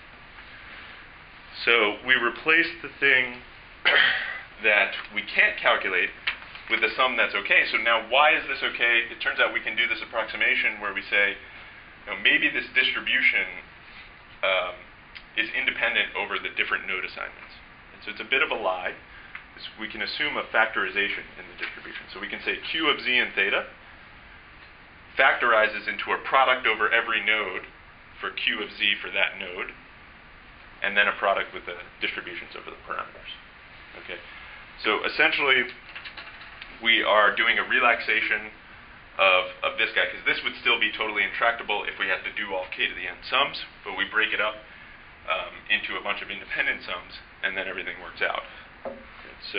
So we replaced the thing that we can't calculate with the sum that's okay. So now why is this okay? It turns out we can do this approximation where we say, you know, maybe this distribution um, is independent over the different node assignments. And so it's a bit of a lie. It's, we can assume a factorization in the distribution. So we can say Q of Z and theta factorizes into a product over every node for Q of Z for that node, and then a product with the distributions over the parameters. Okay. So essentially, we are doing a relaxation of, of this guy, because this would still be totally intractable if we had to do all k to the n sums, but we break it up um, into a bunch of independent sums, and then everything works out. Okay, so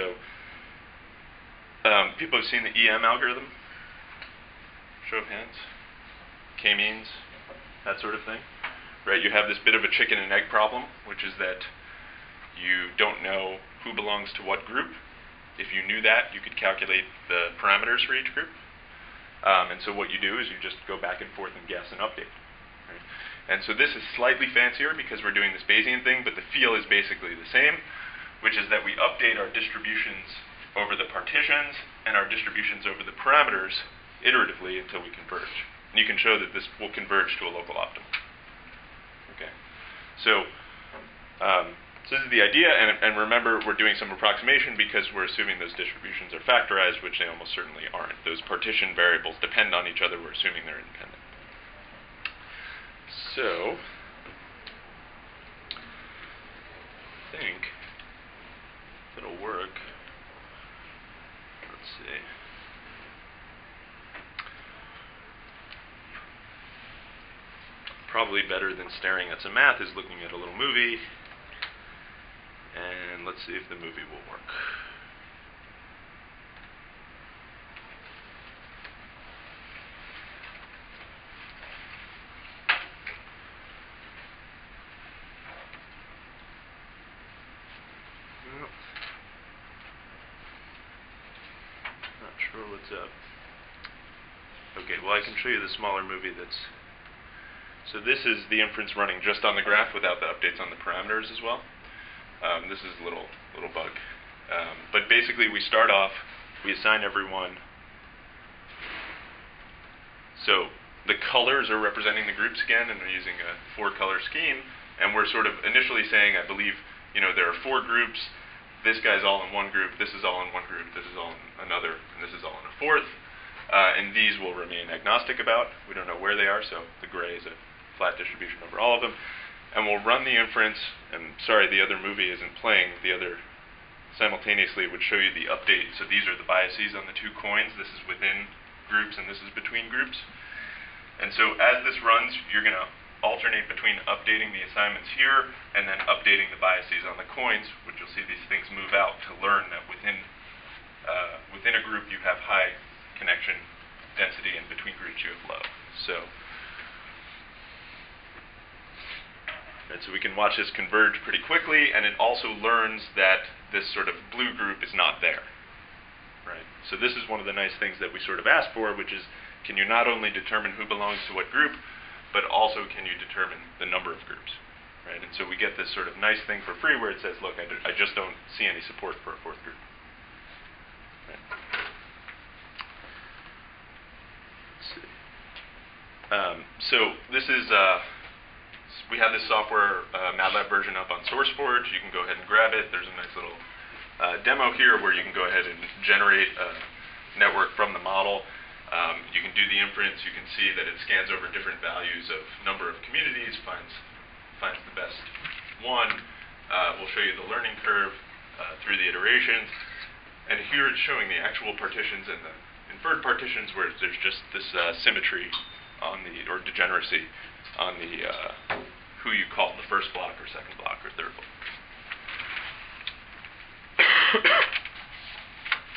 um, people have seen the E M algorithm? Show of hands? K-means, that sort of thing? Right, you have this bit of a chicken and egg problem, which is that you don't know who belongs to what group. If you knew that, you could calculate the parameters for each group. Um, and so what you do is you just go back and forth and guess and update. Right? And so this is slightly fancier because we're doing this Bayesian thing, but the feel is basically the same, which is that we update our distributions over the partitions and our distributions over the parameters iteratively until we converge. And you can show that this will converge to a local optimum. Okay. So, um, so this is the idea, and, and remember, we're doing some approximation because we're assuming those distributions are factorized, which they almost certainly aren't. Those partition variables depend on each other. We're assuming they're independent. So, I think it'll work. Let's see. Probably better than staring at some math is looking at a little movie. And let's see if the movie will work. Well, not sure what's up. Okay, well I can show you the smaller movie that's... So this is the inference running just on the graph without the updates on the parameters as well. Um, this is a little little bug. Um, but basically we start off, we assign everyone. So the colors are representing the groups again, and we're using a four color scheme. And we're sort of initially saying, I believe, you know, there are four groups. This guy's all in one group, this is all in one group, this is all in another, and this is all in a fourth. Uh, and these will remain agnostic about. We don't know where they are, so the gray is a flat distribution over all of them. And we'll run the inference, and sorry, the other movie isn't playing. The other simultaneously would show you the update. So these are the biases on the two coins. This is within groups, and this is between groups. And so as this runs, you're going to alternate between updating the assignments here and then updating the biases on the coins, which you'll see these things move out to learn that within, uh, within a group you have high connection density, and between groups you have low. So, right, so we can watch this converge pretty quickly, and it also learns that this sort of blue group is not there. Right? So this is one of the nice things that we sort of ask for, which is, can you not only determine who belongs to what group, but also can you determine the number of groups? Right? And so we get this sort of nice thing for free where it says, look, I, do, I just don't see any support for a fourth group. Right? Let's see. Um, so this is, uh, we have this software uh, MATLAB version up on SourceForge. You can go ahead and grab it. There's a nice little uh, demo here where you can go ahead and generate a network from the model. Um, you can do the inference. You can see that it scans over different values of number of communities, finds, finds the best one. Uh, we'll show you the learning curve uh, through the iterations. And here it's showing the actual partitions and the inferred partitions where there's just this uh, symmetry on the, or degeneracy on the, uh, who you call the first block or second block or third block.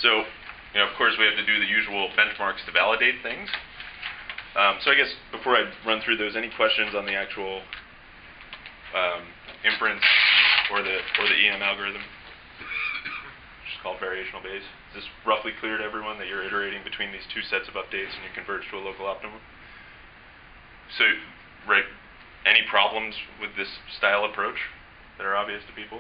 So, you know, of course, we have to do the usual benchmarks to validate things. Um, so I guess before I run through those, any questions on the actual um, inference or the or the E M algorithm, which is called variational Bayes? Is this roughly clear to everyone that you're iterating between these two sets of updates and you converge to a local optimum? So, right, any problems with this style approach that are obvious to people?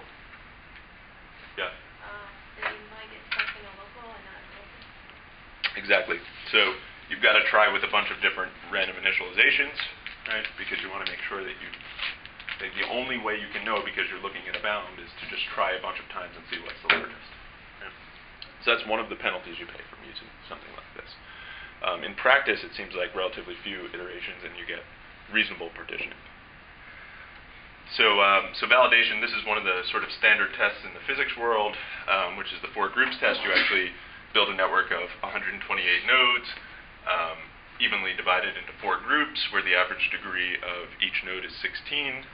Yeah. Uh, then you might get stuck in a local and not a global. Exactly. So you've got to try with a bunch of different random initializations, right? Because you want to make sure that you, that the only way you can know because you're looking at a bound is to just try a bunch of times and see what's the largest. Right? So that's one of the penalties you pay from using something like this. Um, in practice, it seems like relatively few iterations and you get reasonable partitioning. So, um, so validation, this is one of the sort of standard tests in the physics world, um, which is the four groups test. You actually build a network of one hundred twenty-eight nodes, um, evenly divided into four groups, where the average degree of each node is sixteen.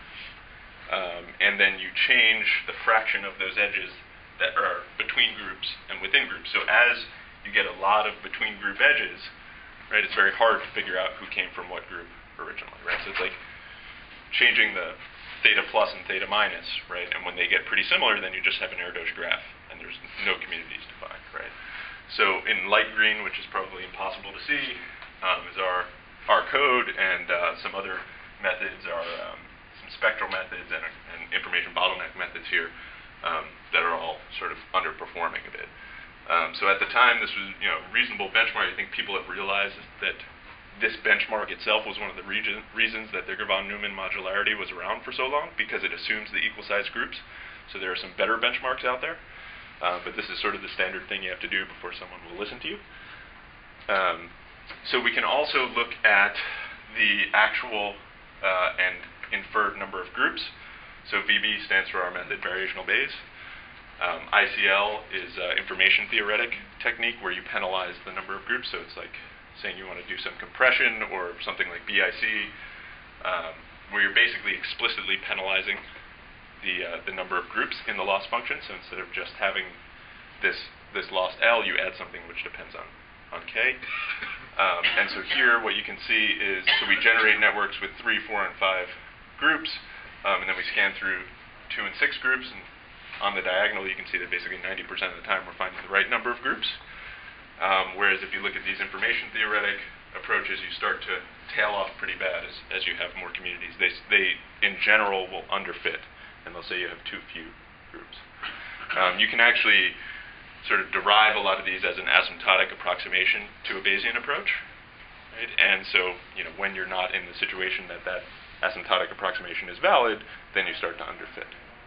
Um, and then you change the fraction of those edges that are between groups and within groups. So as you get a lot of between group edges, right, it's very hard to figure out who came from what group originally, right? So it's like changing the theta plus and theta minus, right? And when they get pretty similar, then you just have an Erdos graph, and there's no communities defined, right? So in light green, which is probably impossible to see, um, is our our code, and uh, some other methods are um, some spectral methods and, and information bottleneck methods here um, that are all sort of underperforming a bit. Um, so at the time, this was, you know, reasonable benchmark. I think people have realized that this benchmark itself was one of the region, reasons that the von Neumann modularity was around for so long, because it assumes the equal-sized groups. So there are some better benchmarks out there, uh, but this is sort of the standard thing you have to do before someone will listen to you. Um, so we can also look at the actual uh, and inferred number of groups. So V B stands for our method, variational Bayes. Um, I C L is uh, information theoretic technique, where you penalize the number of groups. So it's like saying you want to do some compression or something like B I C, um, where you're basically explicitly penalizing the uh, the number of groups in the loss function. So instead of just having this this lost L, you add something which depends on on K. Um, and so here, what you can see is, so we generate networks with three, four, and five groups, um, and then we scan through two and six groups, and on the diagonal, you can see that basically ninety percent of the time we're finding the right number of groups. Um, whereas if you look at these information theoretic approaches, you start to tail off pretty bad as, as you have more communities. They, they, in general, will underfit, and they'll say you have too few groups. Um, you can actually sort of derive a lot of these as an asymptotic approximation to a Bayesian approach. Right? And so, you know, when you're not in the situation that that asymptotic approximation is valid, then you start to underfit.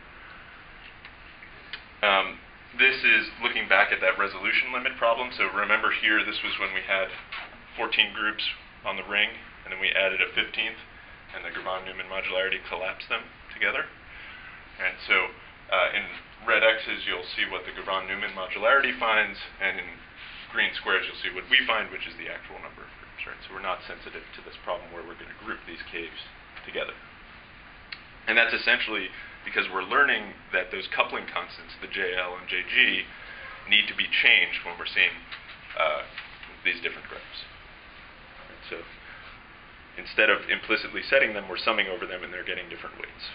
Um, This is looking back at that resolution limit problem. So remember here, this was when we had fourteen groups on the ring, and then we added a fifteenth, and the von Neumann modularity collapsed them together. And so uh, in red X's, you'll see what the von Neumann modularity finds, and in green squares, you'll see what we find, which is the actual number of groups. Right? So we're not sensitive to this problem where we're going to group these caves together. And that's essentially because we're learning that those coupling constants, the J L and J G, need to be changed when we're seeing uh, these different graphs. Right, so instead of implicitly setting them, we're summing over them, and they're getting different weights.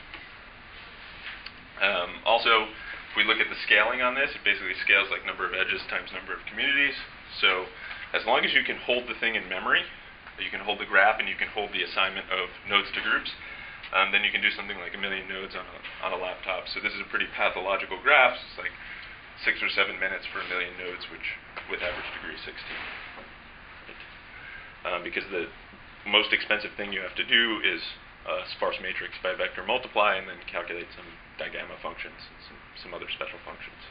Um, also, if we look at the scaling on this, it basically scales like number of edges times number of communities. So as long as you can hold the thing in memory, you can hold the graph and you can hold the assignment of nodes to groups, Um, then you can do something like a million nodes on a, on a laptop. So this is a pretty pathological graph. It's like six or seven minutes for a million nodes, which with average degree sixteen. Right? Um, because the most expensive thing you have to do is a sparse matrix by vector multiply, and then calculate some digamma functions and some, some other special functions.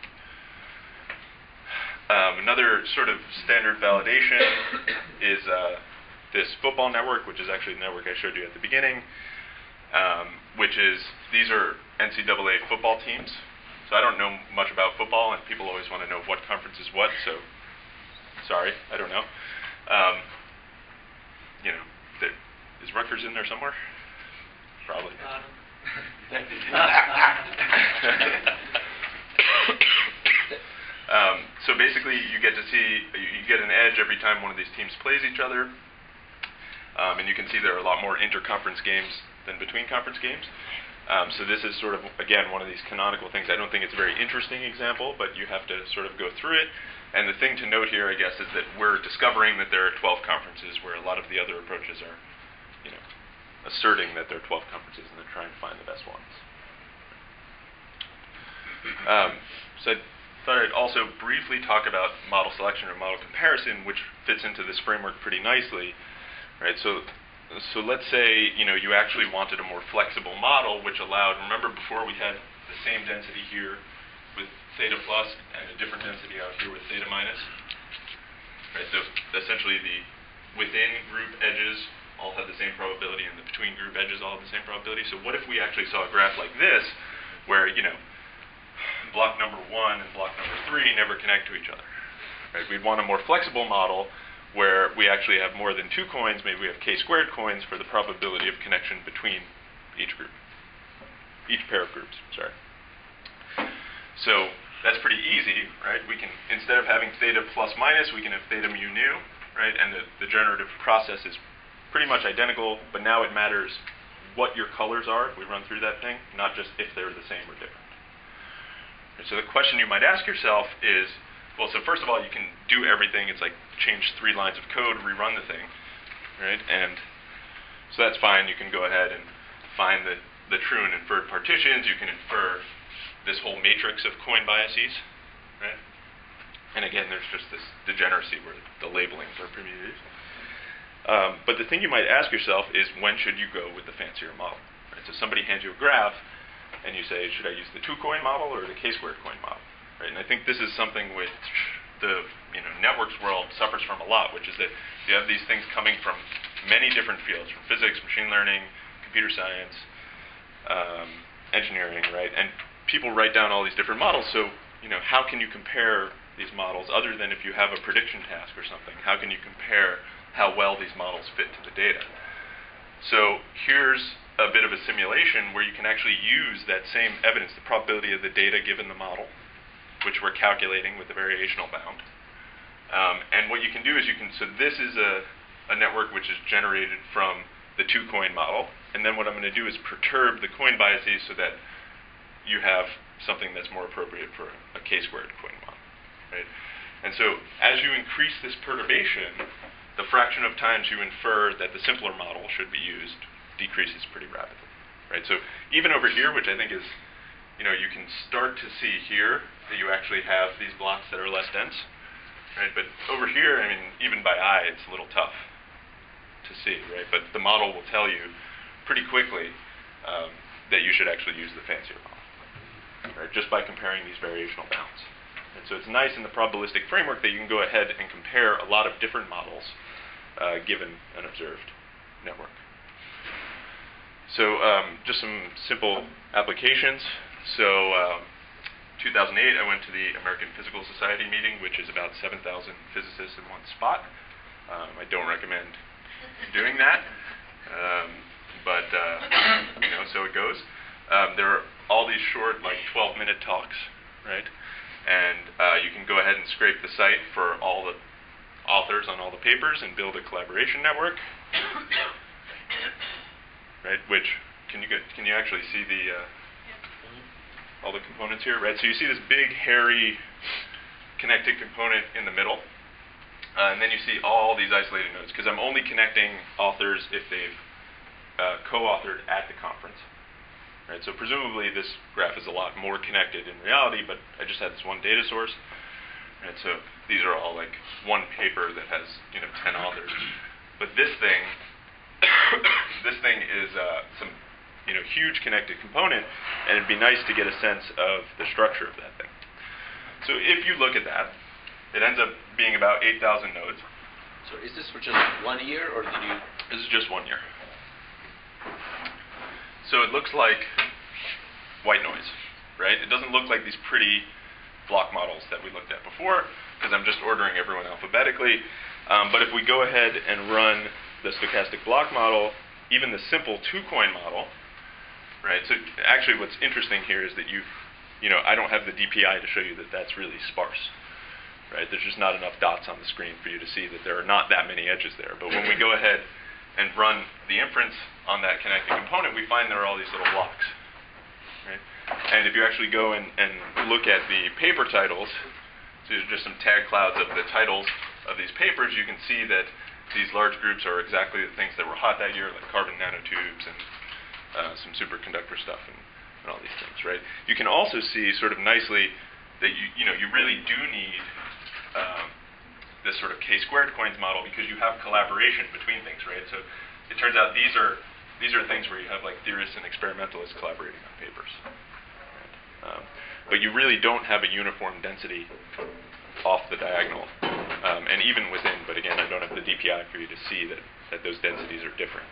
Um, another sort of standard validation is uh, this football network, which is actually the network I showed you at the beginning. Um, which is, these are N C double A football teams. So I don't know much about football, and people always want to know what conference is what, so sorry, I don't know. Um, you know, there, is Rutgers in there somewhere? Probably. um, so basically, you get to see, you get an edge every time one of these teams plays each other. Um, and you can see there are a lot more inter-conference games than between conference games. Um, so this is sort of, again, one of these canonical things. I don't think it's a very interesting example, but you have to sort of go through it. And the thing to note here, I guess, is that we're discovering that there are twelve conferences where a lot of the other approaches are, you know, asserting that there are twelve conferences and they're trying to find the best ones. Um, so I thought I'd also briefly talk about model selection or model comparison, which fits into this framework pretty nicely. Right, so, so let's say, you know, you actually wanted a more flexible model, which allowed, remember before we had the same density here with theta plus and a different density out here with theta minus. Right, so essentially the within group edges all have the same probability and the between group edges all have the same probability. So what if we actually saw a graph like this, where, you know, block number one and block number three never connect to each other? Right, we'd want a more flexible model where we actually have more than two coins, maybe we have k-squared coins for the probability of connection between each group, each pair of groups, sorry. So that's pretty easy, right? We can, instead of having theta plus minus, we can have theta mu nu, right? And the, the generative process is pretty much identical, but now it matters what your colors are if we run through that thing, not just if they're the same or different. And so the question you might ask yourself is, well, so first of all, you can do everything. It's like change three lines of code, rerun the thing, right? And so that's fine. You can go ahead and find the, the true and inferred partitions. You can infer this whole matrix of coin biases, right? And again, there's just this degeneracy where the labelings are permutative. Um, but the thing you might ask yourself is, when should you go with the fancier model? Right? So somebody hands you a graph, and you say, should I use the two-coin model or the k-squared coin model? Right, and I think this is something which the you know networks world suffers from a lot, which is that you have these things coming from many different fields, from physics, machine learning, computer science, um, engineering, right? And people write down all these different models. So you know, how can you compare these models other than if you have a prediction task or something? How can you compare how well these models fit to the data? So here's a bit of a simulation where you can actually use that same evidence, the probability of the data given the model, which we're calculating with the variational bound. Um, and what you can do is you can, so this is a, a network which is generated from the two-coin model, and then what I'm going to do is perturb the coin biases so that you have something that's more appropriate for a k-squared coin model, right? And so as you increase this perturbation, the fraction of times you infer that the simpler model should be used decreases pretty rapidly, right? So even over here, which I think is, you know, you can start to see here that you actually have these blocks that are less dense, right? But over here, I mean, even by eye, it's a little tough to see, right? But the model will tell you pretty quickly um, that you should actually use the fancier model, right? Just by comparing these variational bounds. And so it's nice in the probabilistic framework that you can go ahead and compare a lot of different models uh, given an observed network. So um, just some simple applications. So um, two thousand eight, I went to the American Physical Society meeting, which is about seven thousand physicists in one spot. Um, I don't recommend doing that, um, but uh, you know, so it goes. Um, there are all these short, like twelve minute talks, right? And uh, you can go ahead and scrape the site for all the authors on all the papers and build a collaboration network, right? Which can you get? Can you actually see the uh, all the components here, right? So you see this big, hairy, connected component in the middle, uh, and then you see all these isolated nodes, because I'm only connecting authors if they've uh, co-authored at the conference, right? So presumably this graph is a lot more connected in reality, but I just had this one data source, right? So these are all like one paper that has, you know, ten authors. But this thing, this thing is uh, some you know, huge connected component, and it'd be nice to get a sense of the structure of that thing. So if you look at that, it ends up being about eight thousand nodes. So is this for just one year, or did you? This is just one year. So it looks like white noise, right? It doesn't look like these pretty block models that we looked at before, because I'm just ordering everyone alphabetically. Um, but if we go ahead and run the stochastic block model, even the simple two-coin model, right? So actually what's interesting here is that you, you know, I don't have the D P I to show you that that's really sparse, right? There's just not enough dots on the screen for you to see that there are not that many edges there. But when we go ahead and run the inference on that connected component, we find there are all these little blocks, right? And if you actually go and, and look at the paper titles, so these are just some tag clouds of the titles of these papers, you can see that these large groups are exactly the things that were hot that year, like carbon nanotubes and uh, some superconductor stuff and, and all these things, right? You can also see sort of nicely that you you know you really do need um, this sort of K-squared coins model because you have collaboration between things, right? So it turns out these are these are things where you have like theorists and experimentalists collaborating on papers. Right? Um, but you really don't have a uniform density off the diagonal, um, and even within. But again, I don't have the D P I for you to see that that those densities are different.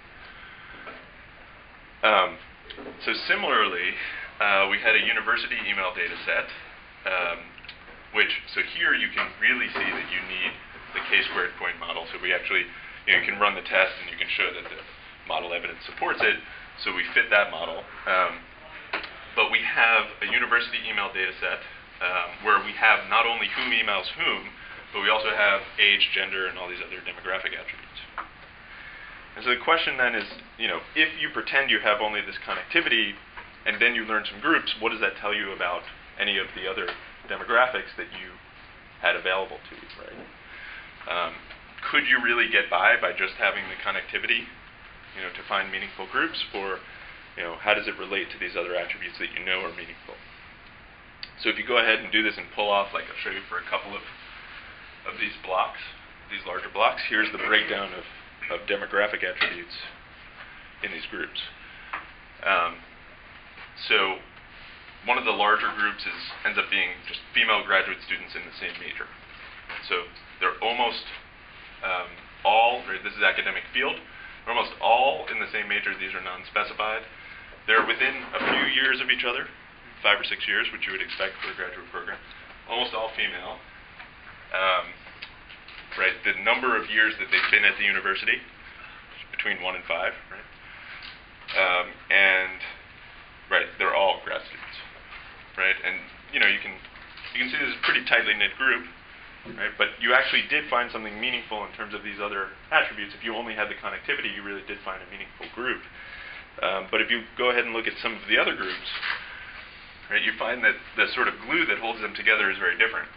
Um, so similarly, uh, we had a university email data set. Um, which, so here you can really see that you need the K-squared coin model. So we actually, you know, you can run the test and you can show that the model evidence supports it. So we fit that model. Um, but we have a university email data set um, where we have not only whom emails whom, but we also have age, gender, and all these other demographic attributes. And so the question then is, you know, if you pretend you have only this connectivity and then you learn some groups, what does that tell you about any of the other demographics that you had available to you, right? Um, could you really get by by just having the connectivity, you know, to find meaningful groups, or, you know, how does it relate to these other attributes that you know are meaningful? So if you go ahead and do this and pull off, like I'll show you for a couple of of these blocks, these larger blocks, here's the breakdown of, of demographic attributes in these groups. Um, so one of the larger groups is ends up being just female graduate students in the same major. So they're almost um, all, right, this is academic field, they're almost all in the same major. These are non-specified. They're within a few years of each other, five or six years, which you would expect for a graduate program. Almost all female. Um, right, the number of years that they've been at the university, between one and five, right? Um, and, right, they're all grad students. Right, and you know you can you can see this is a pretty tightly knit group, right? But you actually did find something meaningful in terms of these other attributes. If you only had the connectivity, you really did find a meaningful group. Um, but if you go ahead and look at some of the other groups, right, you find that the sort of glue that holds them together is very different.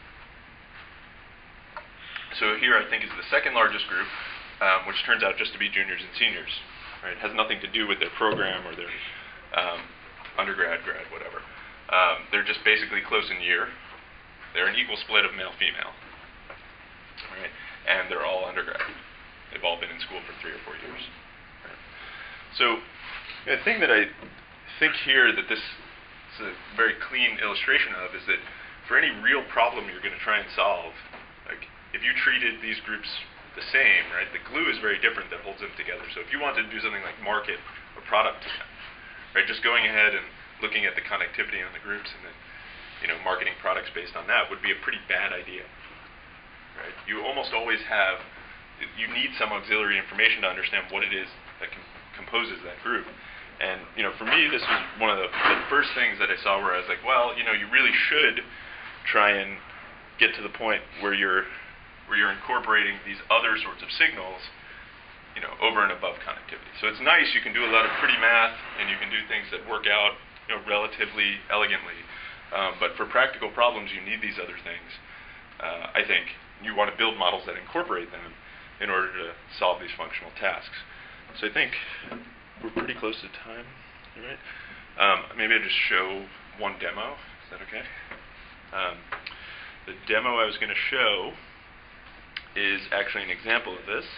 So here I think is the second largest group, um, which turns out just to be juniors and seniors. Right, it has nothing to do with their program or their um, undergrad, grad, whatever. Um, they're just basically close in year. They're an equal split of male-female, right? And they're all undergrad. They've all been in school for three or four years. Right? So the thing that I think here that this is a very clean illustration of is that for any real problem you're going to try and solve, like if you treated these groups the same, right, the glue is very different that holds them together. So if you wanted to do something like market a product to them, right, just going ahead and looking at the connectivity on the groups and then, you know, marketing products based on that would be a pretty bad idea. Right? You almost always have, you need some auxiliary information to understand what it is that com- composes that group. And, you know, for me, this was one of the, the first things that I saw where I was like, well, you know, you really should try and get to the point where you're where you're incorporating these other sorts of signals, you know, over and above connectivity. So it's nice, you can do a lot of pretty math and you can do things that work out, you know, relatively elegantly. Um, but for practical problems, you need these other things. Uh, I think you want to build models that incorporate them in order to solve these functional tasks. So I think we're pretty close to time, all right? Um, maybe I'll just show one demo. Is that okay? Um, the demo I was going to show is actually an example of this,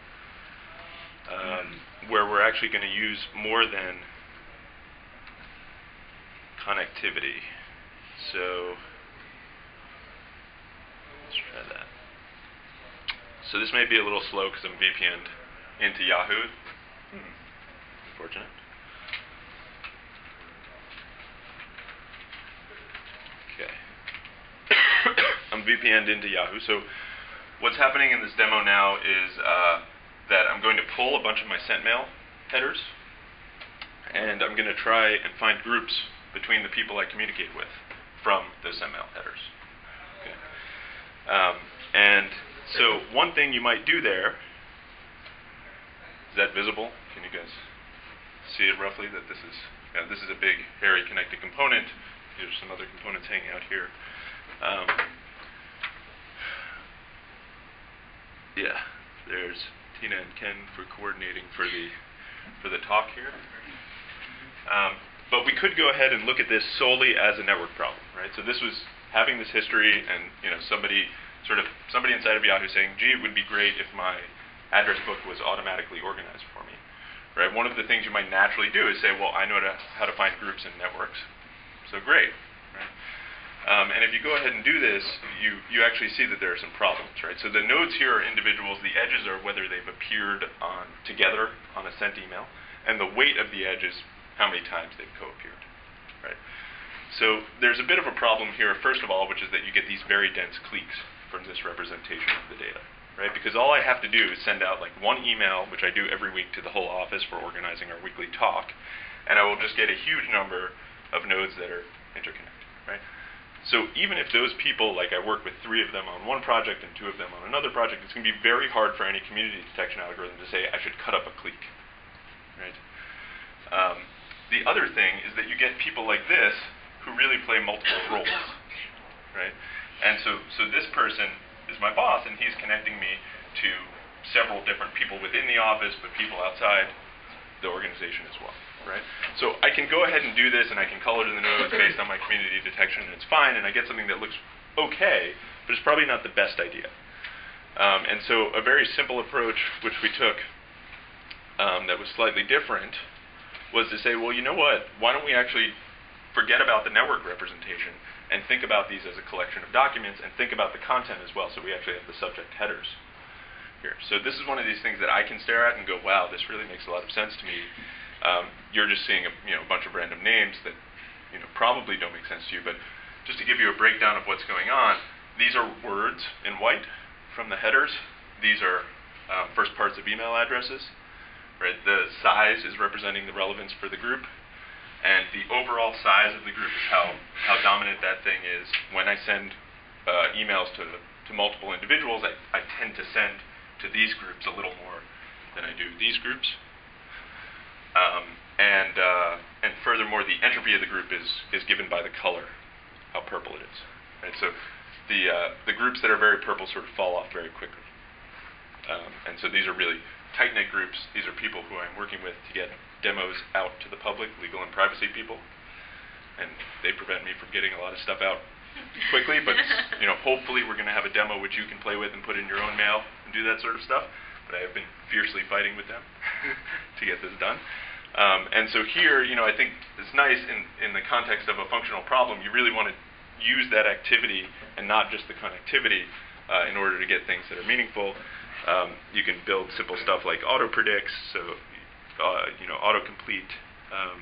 um, where we're actually going to use more than connectivity. So let's try that. So this may be a little slow because I'm V P N'd into Yahoo. Hmm. Unfortunate. Okay. I'm V P N'd into Yahoo. So what's happening in this demo now is uh, that I'm going to pull a bunch of my sent mail headers, and I'm going to try and find groups between the people I communicate with from those sent mail headers. Okay. Um, and so one thing you might do there, is that visible? Can you guys see it roughly? That this is yeah, this is a big hairy connected component. There's some other components hanging out here. Um, yeah, there's Tina and Ken for coordinating for the for the talk here. Um, but we could go ahead and look at this solely as a network problem, right? So this was having this history, and you know somebody sort of somebody inside of Yahoo saying, "Gee, it would be great if my address book was automatically organized for me." Right? One of the things you might naturally do is say, "Well, I know to, how to find groups and networks." So great, right? Um, and if you go ahead and do this, you, you actually see that there are some problems, right? So the nodes here are individuals. The edges are whether they've appeared on together on a sent email, and the weight of the edge is how many times they've co-appeared, right? So there's a bit of a problem here, first of all, which is that you get these very dense cliques from this representation of the data, right? Because all I have to do is send out like one email, which I do every week to the whole office for organizing our weekly talk, and I will just get a huge number of nodes that are interconnected, right? So even if those people, like I work with three of them on one project and two of them on another project, it's going to be very hard for any community detection algorithm to say, I should cut up a clique, right? Um, the other thing is that you get people like this who really play multiple roles, right? And so, so this person is my boss, and he's connecting me to several different people within the office, but people outside the organization as well, right? So I can go ahead and do this, and I can color the nodes based on my community detection, and it's fine, and I get something that looks okay, but it's probably not the best idea. Um, and so a very simple approach, which we took um, that was slightly different, was to say, well, you know what? Why don't we actually forget about the network representation and think about these as a collection of documents and think about the content as well. So we actually have the subject headers here. So this is one of these things that I can stare at and go, wow, this really makes a lot of sense to me. Um, you're just seeing a, you know, a bunch of random names that you know, probably don't make sense to you. But just to give you a breakdown of what's going on, these are words in white from the headers. These are um, first parts of email addresses. Right? The size is representing the relevance for the group. And the overall size of the group is how, how dominant that thing is. When I send uh, emails to, to multiple individuals, I, I tend to send to these groups a little more than I do these groups. Um, and, uh, and furthermore, the entropy of the group is, is given by the color, how purple it is. Right? So the, uh, the groups that are very purple sort of fall off very quickly. Um, and so these are really tight-knit groups. These are people who I'm working with to get demos out to the public, legal and privacy people, and they prevent me from getting a lot of stuff out quickly, but you know, hopefully we're going to have a demo which you can play with and put in your own mail and do that sort of stuff, but I have been fiercely fighting with them to get this done. Um, and so here, you know, I think it's nice in, in the context of a functional problem, you really want to use that activity and not just the connectivity uh, in order to get things that are meaningful. Um, you can build simple stuff like auto-predicts, so Uh, you know, autocomplete, um,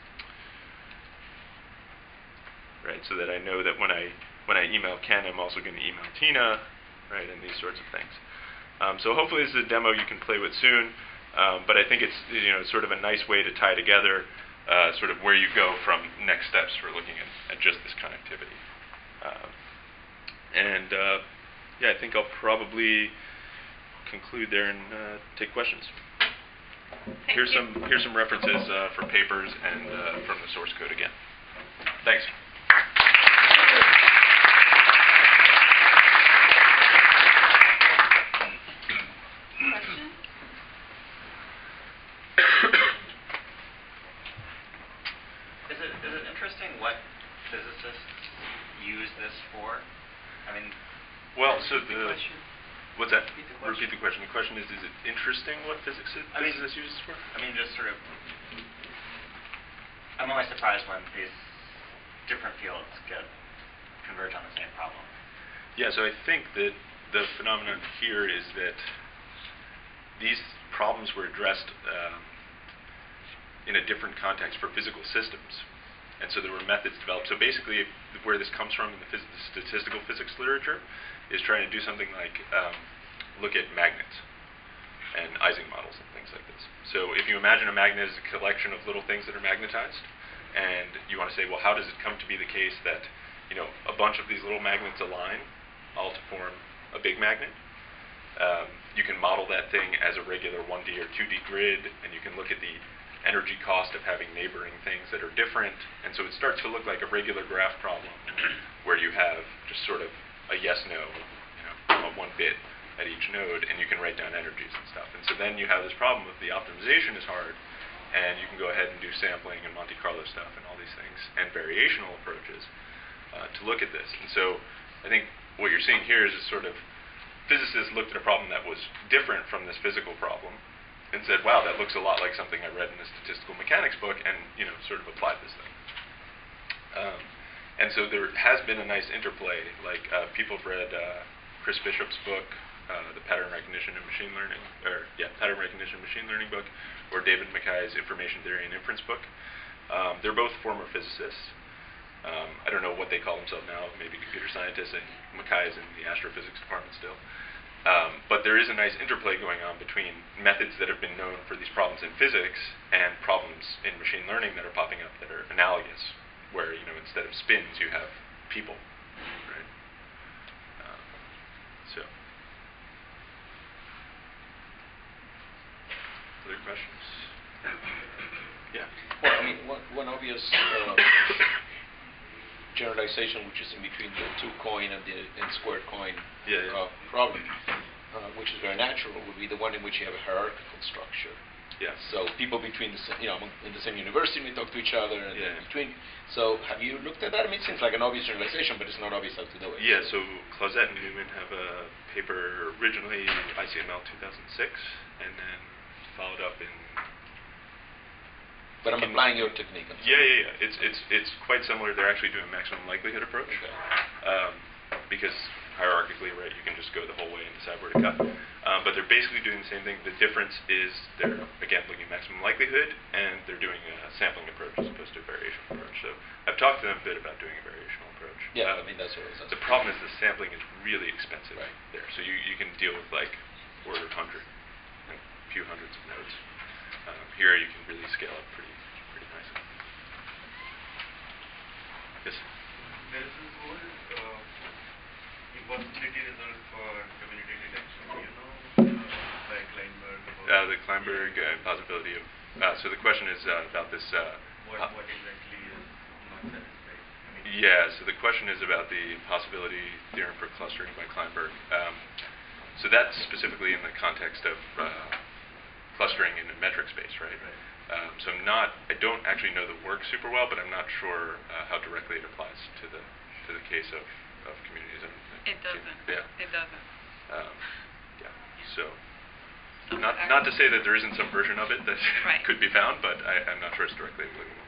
right? So that I know that when I when I email Ken, I'm also going to email Tina, right? And these sorts of things. Um, so hopefully this is a demo you can play with soon. Um, but I think it's you know sort of a nice way to tie together uh, sort of where you go from next steps for looking at, at just this connectivity. Um, and uh, yeah, I think I'll probably conclude there and uh, take questions. Thank Here's you. some here's some references uh, for papers and uh, from the source code again. Thanks. Questions? Is it is it interesting what physicists use this for? I mean, Well, so the the question. what's that? Repeat the Repeat the question. The question is: is it interesting what physics I mean- physicists use this for? I mean, just sort of. I'm always surprised when these different fields get converge on the same problem. Yeah. So I think that the phenomenon here is that these problems were addressed um, in a different context for physical systems. And so there were methods developed. So basically, where this comes from in the, phys- the statistical physics literature is trying to do something like um, look at magnets and Ising models and things like this. So if you imagine a magnet as a collection of little things that are magnetized, and you want to say, well, how does it come to be the case that you know a bunch of these little magnets align all to form a big magnet. Um, you can model that thing as a regular one D or two D grid, and you can look at the energy cost of having neighboring things that are different, and so it starts to look like a regular graph problem where you have just sort of a yes-no, you know, one bit at each node, and you can write down energies and stuff. And so then you have this problem of the optimization is hard, and you can go ahead and do sampling and Monte Carlo stuff and all these things, and variational approaches uh, to look at this. And so I think what you're seeing here is a sort of physicists looked at a problem that was different from this physical problem and said, wow, that looks a lot like something I read in a statistical mechanics book, and, you know, sort of applied this thing. Um, and so there has been a nice interplay, like uh, people have read uh, Chris Bishop's book, uh, the Pattern Recognition and Machine Learning, or yeah, Pattern Recognition and Machine Learning book, or David Mackay's Information Theory and Inference book. Um, they're both former physicists. Um, I don't know what they call themselves now, maybe computer scientists, and Mackay is in the astrophysics department still. Um, but there is a nice interplay going on between methods that have been known for these problems in physics and problems in machine learning that are popping up that are analogous, where, you know, instead of spins, you have people, right? Um, so, other questions? Yeah. Well, I mean, one, one obvious uh, generalization, which is in between the two coin and the and squared coin Yeah, yeah. Uh, problem, uh, which is very natural, would be the one in which you have a hierarchical structure. Yeah. So people between the sa- you know among- in the same university may talk to each other, and Yeah. then between. So have you looked at that? I mean, it seems like an obvious generalization, but it's not obvious how to do it. Yeah, so Clauset and Newman have a paper originally I C M L two thousand six, and then followed up in. But I'm in- applying your technique. I'm Yeah, sorry. yeah, yeah. It's it's it's quite similar. They're actually doing a maximum likelihood approach, Okay. um, because hierarchically, right, you can just go the whole way and decide where to cut. Um, but they're basically doing the same thing. The difference is they're again looking at maximum likelihood, and they're doing a sampling approach as opposed to a variational approach. So I've talked to them a bit about doing a variational approach. Yeah, Um, I mean that's what it was. The problem is the sampling is really expensive Right. there. So you, you can deal with like order of hundred, like a few hundreds of nodes. Um, here you can really scale up pretty pretty nicely. Yes? There is this whole uh, impossibility result for community detection, you know, uh, by Kleinberg. about- Uh, the Kleinberg uh, possibility of. Uh, so the question is uh, about this. Uh, What, uh, what exactly is not satisfied? I mean, Yeah, so the question is about the possibility theorem for clustering by Kleinberg. Um, so that's specifically in the context of uh, clustering in a metric space, right? Right. Um, so I'm not, I don't actually know the work super well, but I'm not sure uh, how directly it applies to the to the case of, of communities. And, It doesn't. Yeah. It doesn't. Um, yeah. So So not I- not to say that there isn't some version of it that Right. could be found, but I, I'm not sure it's directly applicable.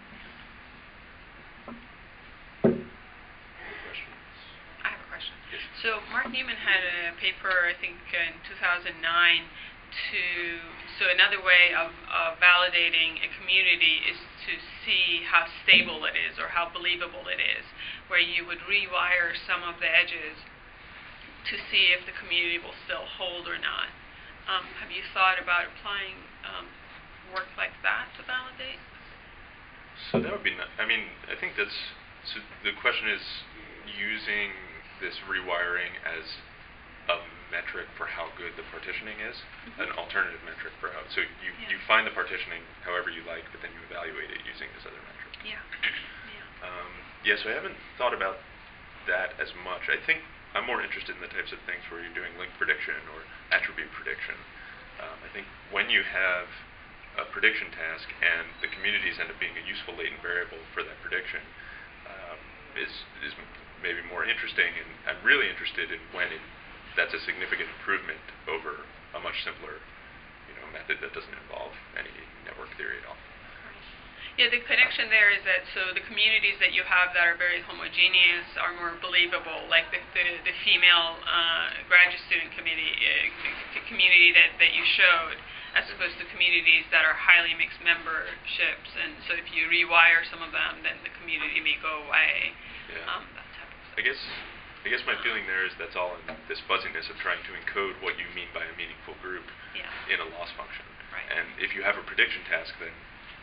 Questions? I have a question. Yes. So Mark Newman had a paper, I think, in two thousand nine to, so another way of, of validating a community is to see how stable it is or how believable it is, where you would rewire some of the edges to see if the community will still hold or not. Um, have you thought about applying um, work like that to validate? So that would be, ni- I mean, I think that's, so the question is using this rewiring as a metric for how good the partitioning is, Mhm. an alternative metric for how, so you, Yeah. you find the partitioning however you like, but then you evaluate it using this other metric. Yeah. Yeah. Um, yeah, so I haven't thought about that as much. I think I'm more interested in the types of things where you're doing link prediction or attribute prediction. Um, I think when you have a prediction task and the communities end up being a useful latent variable for that prediction, um, is is m- maybe more interesting. And I'm really interested in when it, that's a significant improvement over a much simpler, you know, method that doesn't involve any network theory at all. Yeah, the connection there is that so the communities that you have that are very homogeneous are more believable, like the the, the female uh, graduate student committee uh, c- community that, that you showed, as opposed to communities that are highly mixed memberships. And so if you rewire some of them, then the community may go away. Yeah. Um, that type of stuff. I guess I guess my feeling there is that's all in this fuzziness of trying to encode what you mean by a meaningful group Yeah. in a loss function. Right. And if you have a prediction task, then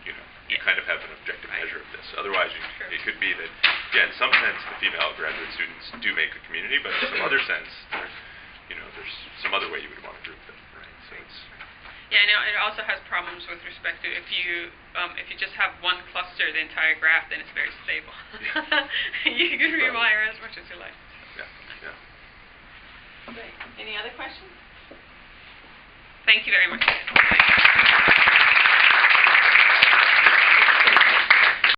you know, you Yeah. kind of have an objective Right. measure of this. Otherwise, you, True. it could be that, yeah, in some sense, the female graduate students do make a community, but in some other sense, they're, you know, there's some other way you would want to group them, right? So it's, Yeah, I know it also has problems with respect to if you um, if you just have one cluster, the entire graph, then it's very stable. Yeah. You can Right. rewire as much as you like. yeah, yeah. Great. Any other questions? Thank you very much.